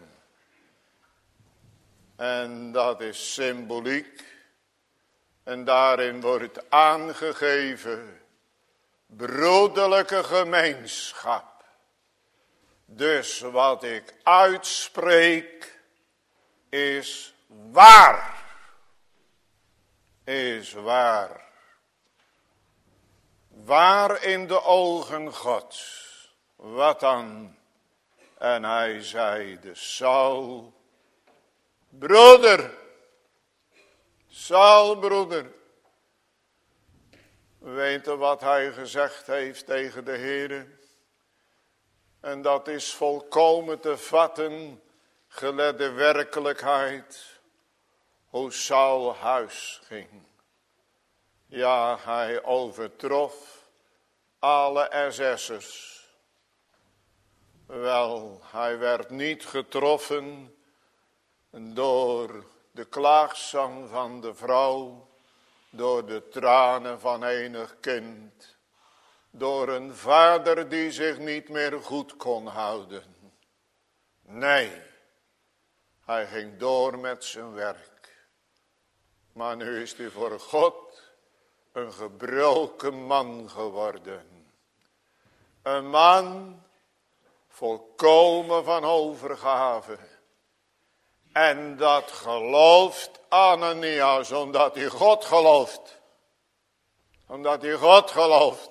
En dat is symboliek. En daarin wordt aangegeven broederlijke gemeenschap. Dus wat ik uitspreek is waar. Is waar. Waar in de ogen Gods. Wat dan? En hij zeide, Saul, broeder, Saul, broeder. Weet je wat hij gezegd heeft tegen de Heere? En dat is volkomen te vatten, gelet de werkelijkheid, hoe Saul huis ging. Ja, hij overtrof alle S S'ers. Wel, hij werd niet getroffen door de klaagzang van de vrouw, door de tranen van enig kind, door een vader die zich niet meer goed kon houden. Nee, hij ging door met zijn werk. Maar nu is hij voor God een gebroken man geworden. Een man volkomen van overgave. En dat gelooft Ananias, omdat hij God gelooft. Omdat hij God gelooft.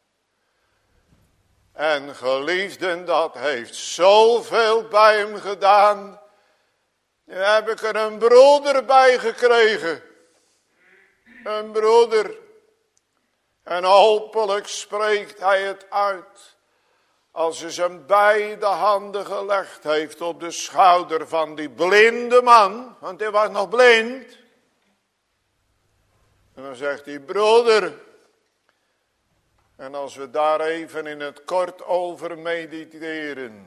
En geliefden, dat heeft zoveel bij hem gedaan. Nu heb ik er een broeder bij gekregen. Een broeder. En hopelijk spreekt hij het uit. Als hij zijn beide handen gelegd heeft op de schouder van die blinde man. Want hij was nog blind. En dan zegt hij, broeder. En als we daar even in het kort over mediteren.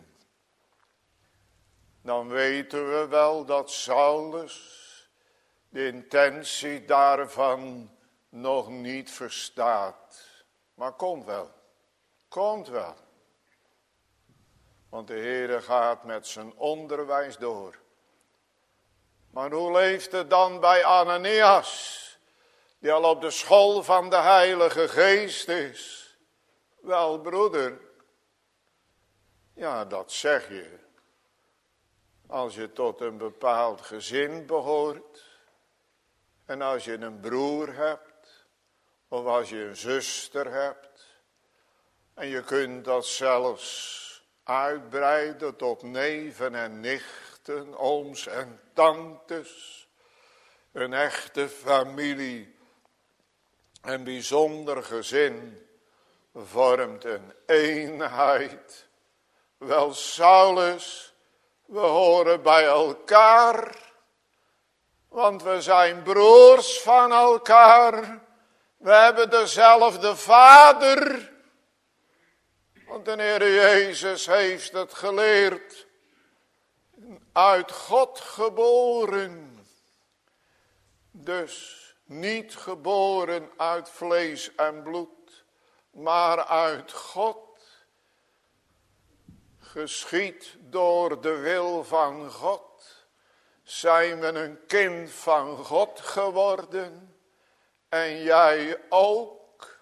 Dan weten we wel dat Saulus de intentie daarvan nog niet verstaat. Maar komt wel. Komt wel. Want de Heere gaat met zijn onderwijs door. Maar hoe leeft het dan bij Ananias? Die al op de school van de Heilige Geest is. Wel broeder. Ja, dat zeg je. Als je tot een bepaald gezin behoort. En als je een broer hebt. Of als je een zuster hebt. En je kunt dat zelfs uitbreiden tot neven en nichten, ooms en tantes. Een echte familie. Een bijzonder gezin vormt een eenheid. Wel Saulus, we horen bij elkaar. Want we zijn broers van elkaar. We hebben dezelfde vader. Want de Heer Jezus heeft het geleerd. Uit God geboren. Dus niet geboren uit vlees en bloed. Maar uit God. Geschied door de wil van God. Zijn we een kind van God geworden. En jij ook.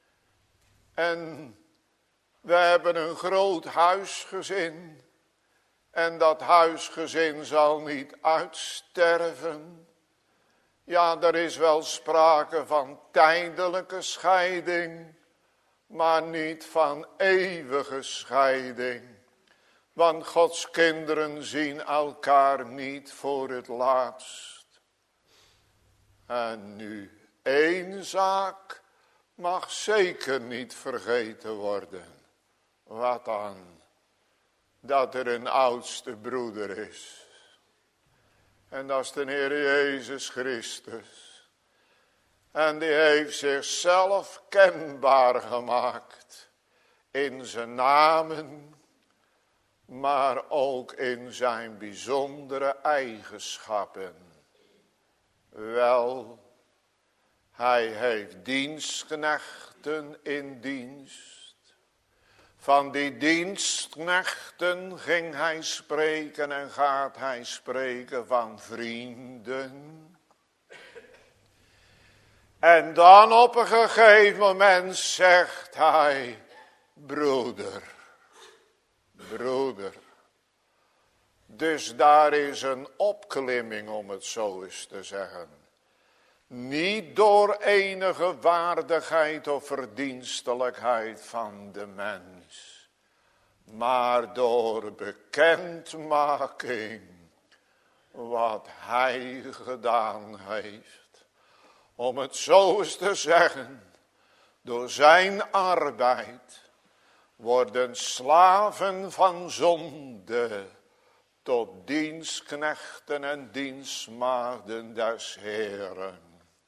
En we hebben een groot huisgezin. En dat huisgezin zal niet uitsterven. Ja, er is wel sprake van tijdelijke scheiding. Maar niet van eeuwige scheiding. Want Gods kinderen zien elkaar niet voor het laatst. En nu, één zaak mag zeker niet vergeten worden. Wat dan? Dat er een oudste broeder is. En dat is de Heer Jezus Christus. En die heeft zichzelf kenbaar gemaakt. In zijn namen. Maar ook in zijn bijzondere eigenschappen. Wel, hij heeft dienstknechten in dienst. Van die dienstknechten ging hij spreken en gaat hij spreken van vrienden. En dan op een gegeven moment zegt hij, broeder, broeder. Dus daar is een opklimming, om het zo eens te zeggen. Niet door enige waardigheid of verdienstelijkheid van de mens. Maar door bekendmaking wat hij gedaan heeft. Om het zo eens te zeggen. Door zijn arbeid worden slaven van zonde tot dienstknechten en dienstmaagden des Heeren.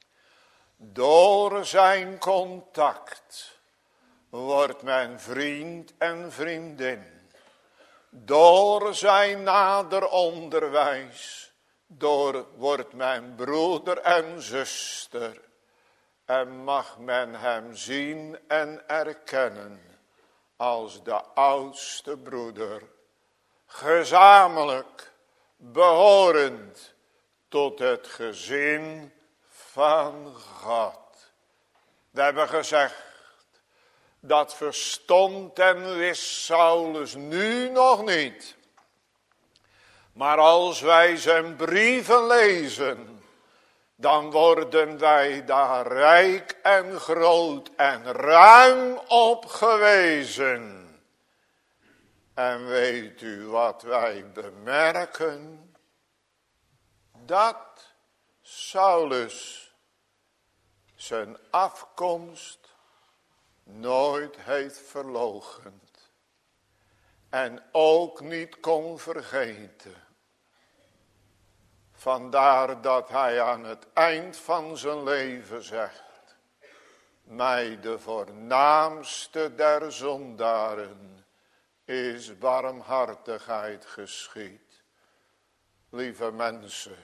Door zijn contact wordt men vriend en vriendin. Door zijn nader onderwijs door wordt men broeder en zuster. En mag men hem zien en erkennen als de oudste broeder. Gezamenlijk behorend tot het gezin van God. We hebben gezegd, dat verstond en wist Saulus nu nog niet. Maar als wij zijn brieven lezen, dan worden wij daar rijk en groot en ruim op gewezen. En weet u wat wij bemerken? Dat Saulus zijn afkomst nooit heeft verloochend. En ook niet kon vergeten. Vandaar dat hij aan het eind van zijn leven zegt: mij de voornaamste der zondaren is barmhartigheid geschied. Lieve mensen,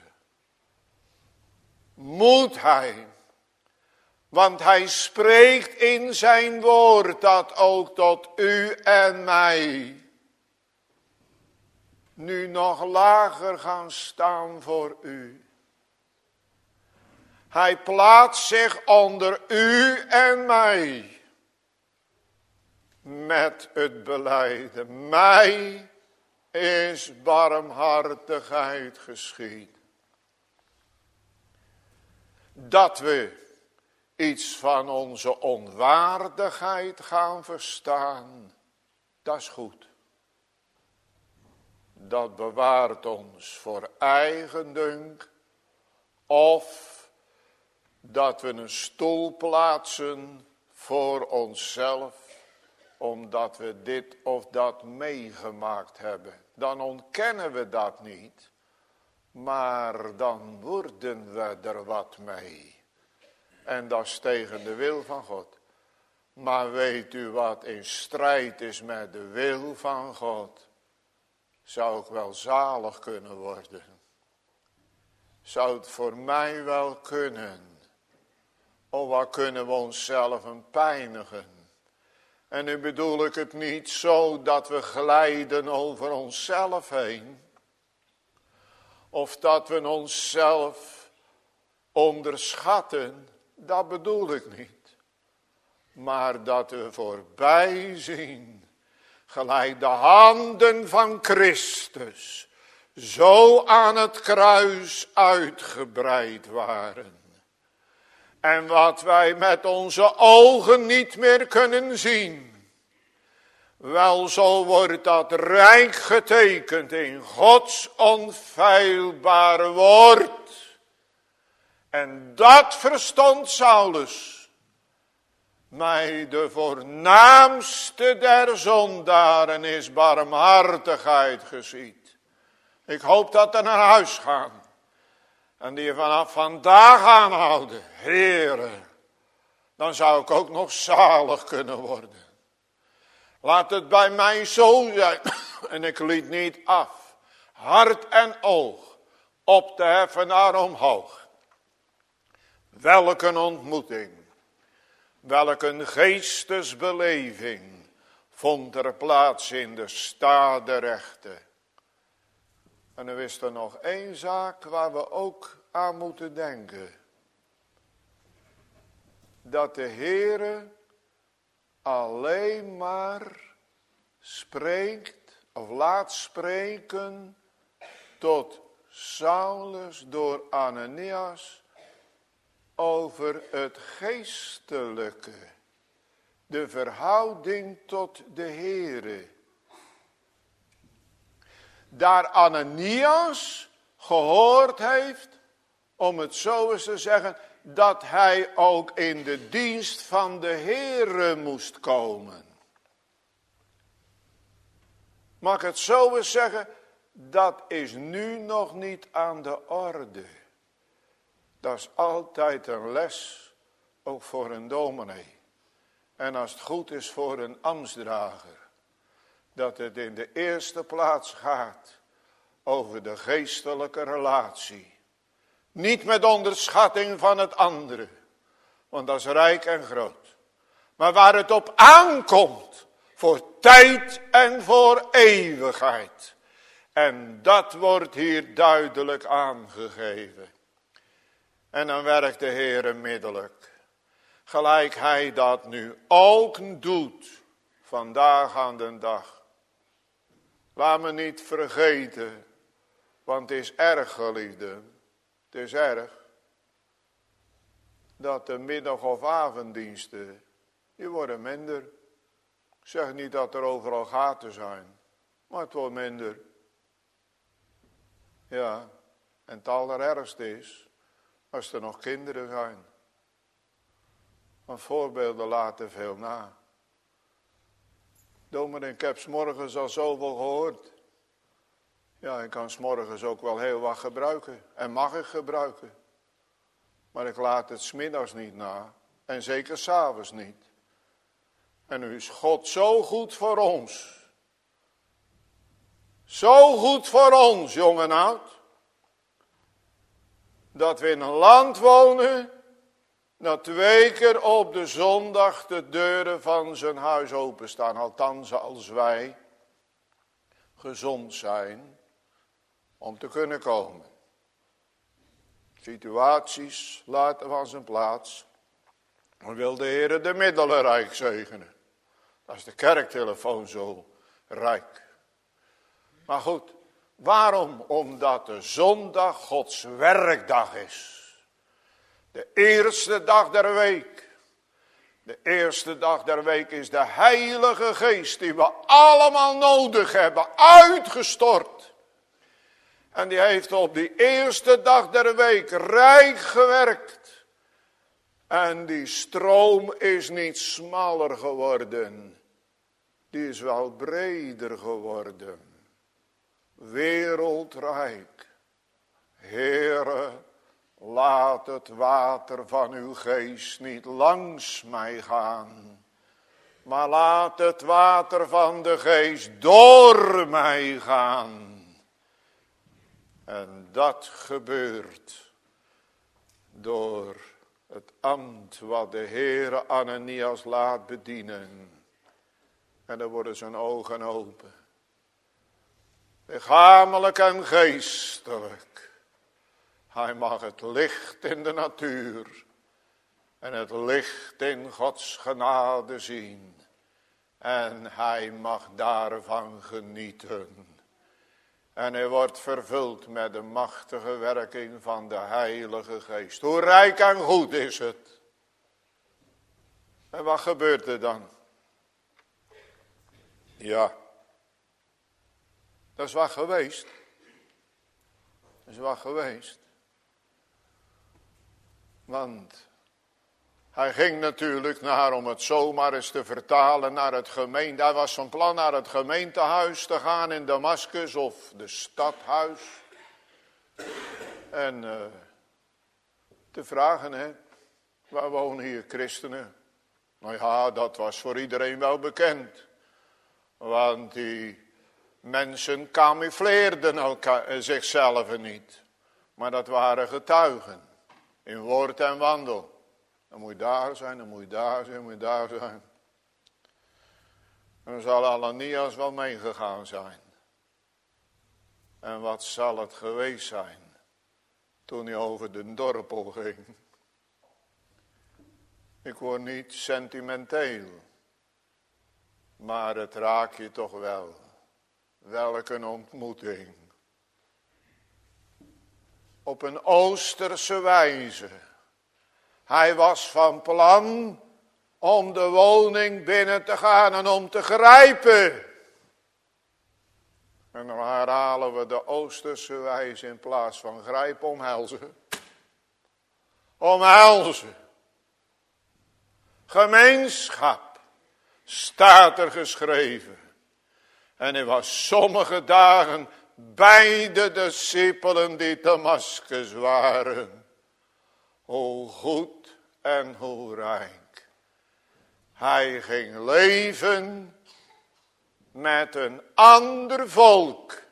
moet hij, want hij spreekt in zijn woord dat ook tot u en mij nu nog lager gaan staan voor u. Hij plaatst zich onder u en mij met het belijden: mij is barmhartigheid geschied. Dat we iets van onze onwaardigheid gaan verstaan, dat is goed. Dat bewaart ons voor eigendunk, of dat we een stoel plaatsen voor onszelf, omdat we dit of dat meegemaakt hebben. Dan ontkennen we dat niet, maar dan worden we er wat mee. En dat is tegen de wil van God. Maar weet u wat in strijd is met de wil van God? Zou ik wel zalig kunnen worden? Zou het voor mij wel kunnen? Of wat kunnen we onszelf een pijnigen? En nu bedoel ik het niet zo dat we glijden over onszelf heen. Of dat we onszelf onderschatten. Dat bedoel ik niet. Maar dat we voorbij zien. Gelijk de handen van Christus zo aan het kruis uitgebreid waren. En wat wij met onze ogen niet meer kunnen zien. Wel, zo wordt dat rijk getekend in Gods onfeilbare woord. En dat verstond Saulus. Mij de voornaamste der zondaren is barmhartigheid geschied. Ik hoop dat er naar huis gaan. En die vanaf vandaag aanhouden. Heere, dan zou ik ook nog zalig kunnen worden. Laat het bij mij zo zijn. En ik liet niet af. Hart en oog op te heffen naar omhoog. Welk een ontmoeting. Welk een geestesbeleving vond er plaats in de stade rechte. En er is er nog één zaak waar we ook aan moeten denken. Dat de Heere alleen maar spreekt of laat spreken tot Saulus door Ananias over het geestelijke, de verhouding tot de Heere. Daar Ananias gehoord heeft, om het zo eens te zeggen, dat hij ook in de dienst van de Heere moest komen. Mag ik het zo eens zeggen, dat is nu nog niet aan de orde. Dat is altijd een les, ook voor een dominee. En als het goed is voor een ambtsdrager. Dat het in de eerste plaats gaat over de geestelijke relatie. Niet met onderschatting van het andere. Want dat is rijk en groot. Maar waar het op aankomt. Voor tijd en voor eeuwigheid. En dat wordt hier duidelijk aangegeven. En dan werkt de Heer middelijk. Gelijk hij dat nu ook doet. Vandaag aan de dag. Laat me niet vergeten. Want het is erg, geliefden. Het is erg. Dat de middag- of avonddiensten, die worden minder. Ik zeg niet dat er overal gaten zijn. Maar het wordt minder. Ja. En het allerergste is, als er nog kinderen zijn. Want voorbeelden laten veel na. Dominee, ik heb 's morgens al zoveel gehoord. Ja, ik kan 's morgens ook wel heel wat gebruiken. En mag ik gebruiken. Maar ik laat het 's middags niet na. En zeker 's avonds niet. En nu is God zo goed voor ons. Zo goed voor ons, jong en oud. Dat we in een land wonen, dat twee keer op de zondag de deuren van zijn huis openstaan. Althans als wij gezond zijn om te kunnen komen. Situaties laten van zijn plaats. Dan wil de Heer de middelen rijk zegenen. Dat is de kerktelefoon zo rijk. Maar goed, waarom? Omdat de zondag Gods werkdag is. De eerste dag der week. De eerste dag der week is de Heilige Geest die we allemaal nodig hebben, uitgestort. En die heeft op die eerste dag der week rijk gewerkt. En die stroom is niet smaller geworden. Die is wel breder geworden. Wereldrijk. Heere, laat het water van uw geest niet langs mij gaan. Maar laat het water van de geest door mij gaan. En dat gebeurt door het ambt wat de Heere Ananias laat bedienen. En dan worden zijn ogen open. Lichamelijk en geestelijk. Hij mag het licht in de natuur. En het licht in Gods genade zien. En hij mag daarvan genieten. En hij wordt vervuld met de machtige werking van de Heilige Geest. Hoe rijk en goed is het. En wat gebeurt er dan? Ja. Dat is wat geweest. Dat is wat geweest. Want hij ging natuurlijk naar, om het zomaar eens te vertalen, naar het gemeente. Hij was van plan naar het gemeentehuis te gaan in Damascus of de stadhuis. En uh, te vragen, hè, waar wonen hier christenen? Nou ja, dat was voor iedereen wel bekend. Want die mensen camoufleerden elkaar, zichzelf niet. Maar dat waren getuigen. In woord en wandel. Dan moet je daar zijn, dan moet je daar zijn, dan moet je daar zijn. Dan zal Ananias wel meegegaan zijn. En wat zal het geweest zijn toen hij over de dorpel ging. Ik word niet sentimenteel. Maar het raakt je toch wel. Welke een ontmoeting. Op een Oosterse wijze. Hij was van plan om de woning binnen te gaan en om te grijpen. En dan herhalen we de Oosterse wijze in plaats van grijpen, omhelzen. Omhelzen. Gemeenschap staat er geschreven. En er was sommige dagen bij de discipelen die Damascus waren. Hoe goed en hoe rijk. Hij ging leven met een ander volk.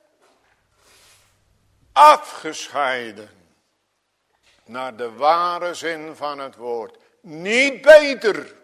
Afgescheiden. Naar de ware zin van het woord. Niet beter.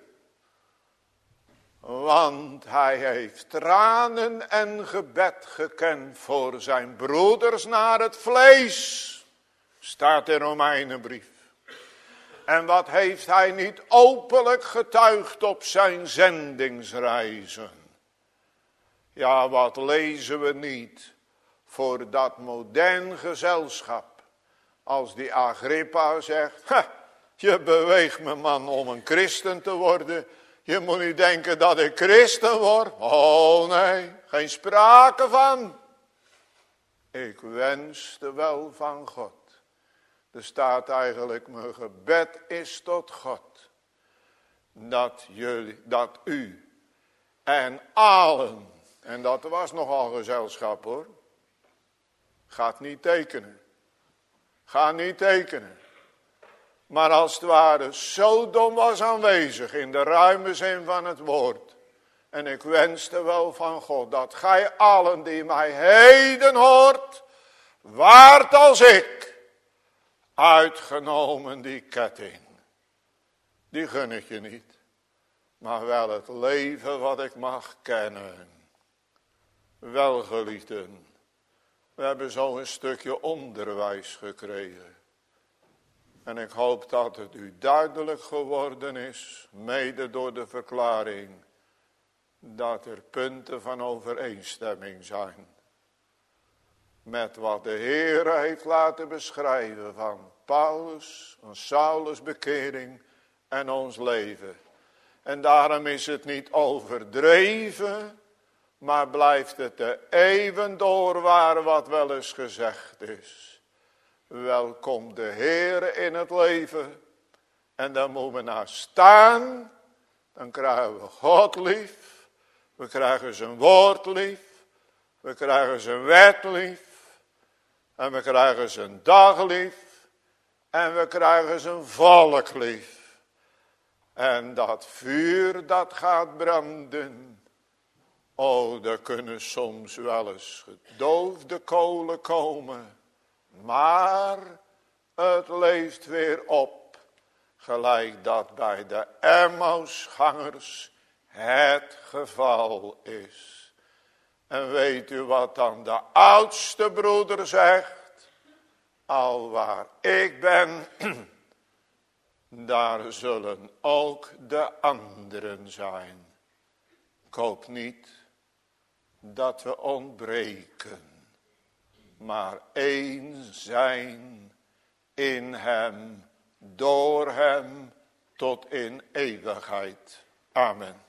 Want hij heeft tranen en gebed gekend voor zijn broeders naar het vlees. Staat in Romeinenbrief. En wat heeft hij niet openlijk getuigd op zijn zendingsreizen. Ja, wat lezen we niet voor dat modern gezelschap. Als die Agrippa zegt, ha, je beweegt me man om een christen te worden. Je moet niet denken dat ik christen word. Oh nee, geen sprake van. Ik wenste wel van God. Er staat eigenlijk, mijn gebed is tot God. Dat jullie, dat u en allen, en dat was nogal gezelschap hoor. Gaat niet tekenen. Ga niet tekenen. Maar als het ware, Sodom was aanwezig in de ruime zin van het woord. En ik wenste wel van God dat gij allen die mij heden hoort, waart als ik, uitgenomen die ketting. Die gun ik je niet, maar wel het leven wat ik mag kennen. Welgeliefden, we hebben zo een stukje onderwijs gekregen. En ik hoop dat het u duidelijk geworden is, mede door de verklaring, dat er punten van overeenstemming zijn. Met wat de Heer heeft laten beschrijven van Paulus, van Saulus' bekering en ons leven. En daarom is het niet overdreven, maar blijft het de eeuwen doorwaar wat wel eens gezegd is. Welkom de Heer in het leven. En daar moeten we naar staan. Dan krijgen we God lief. We krijgen zijn woord lief. We krijgen zijn wet lief. En we krijgen zijn dag lief. En we krijgen zijn volk lief. En dat vuur dat gaat branden. Oh, er kunnen soms wel eens gedoofde kolen komen. Maar het leeft weer op. Gelijk dat bij de Emmausgangers het geval is. En weet u wat dan de oudste broeder zegt? Alwaar ik ben, daar zullen ook de anderen zijn. Ik hoop niet dat we ontbreken. Maar één zijn in hem, door hem, tot in eeuwigheid. Amen.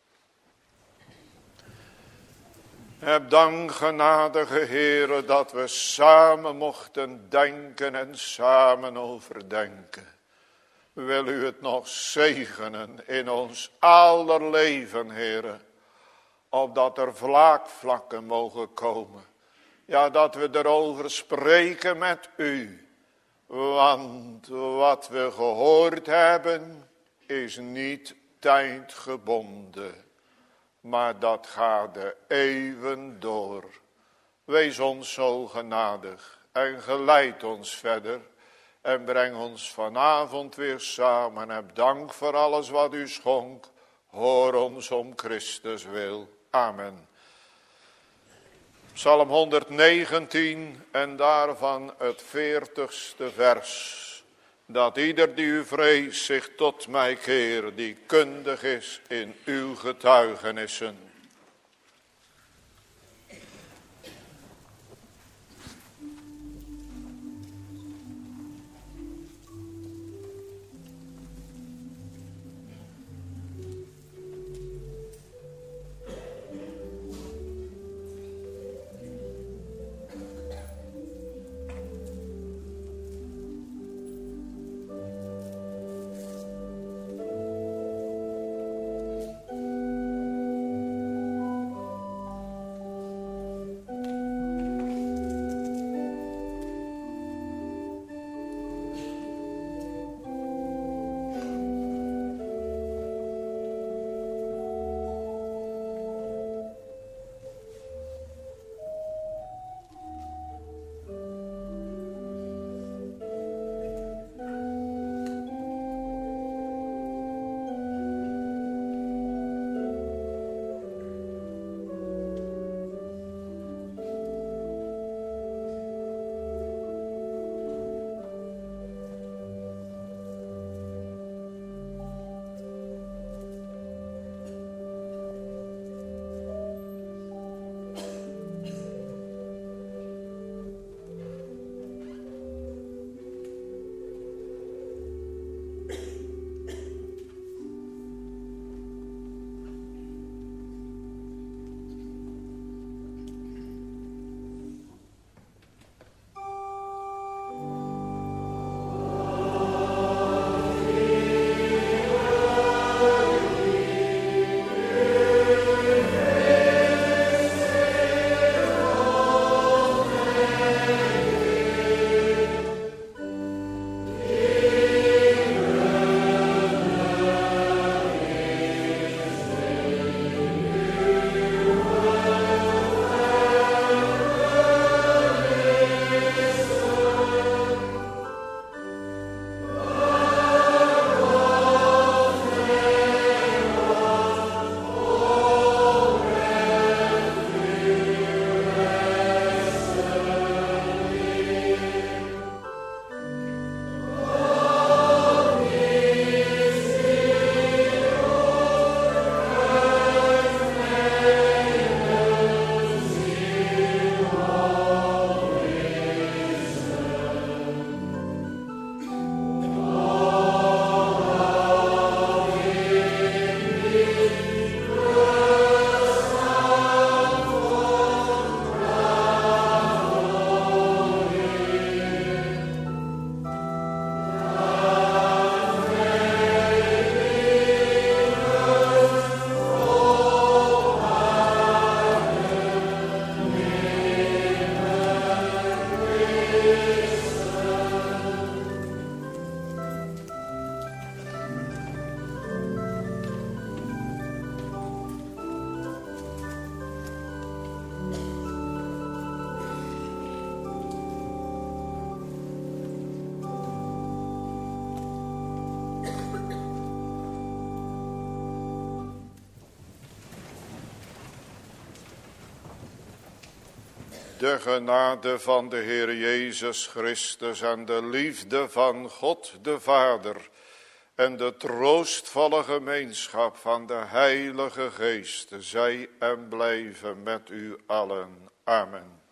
Heb dank, genadige Heere, dat we samen mochten denken en samen overdenken. Wil u het nog zegenen in ons aller leven, Heere, opdat er vlaakvlakken mogen komen. Ja, dat we erover spreken met u. Want wat we gehoord hebben is niet tijdgebonden. Maar dat gaat de eeuwen door. Wees ons zo genadig en geleid ons verder. En breng ons vanavond weer samen. Heb dank voor alles wat u schonk. Hoor ons om Christus wil. Amen. Psalm honderdnegentien en daarvan het veertigste vers. Dat ieder die u vreest zich tot mij keert, die kundig is in uw getuigenissen. De genade van de Heer Jezus Christus en de liefde van God de Vader en de troostvolle gemeenschap van de Heilige Geest zij en blijven met u allen. Amen.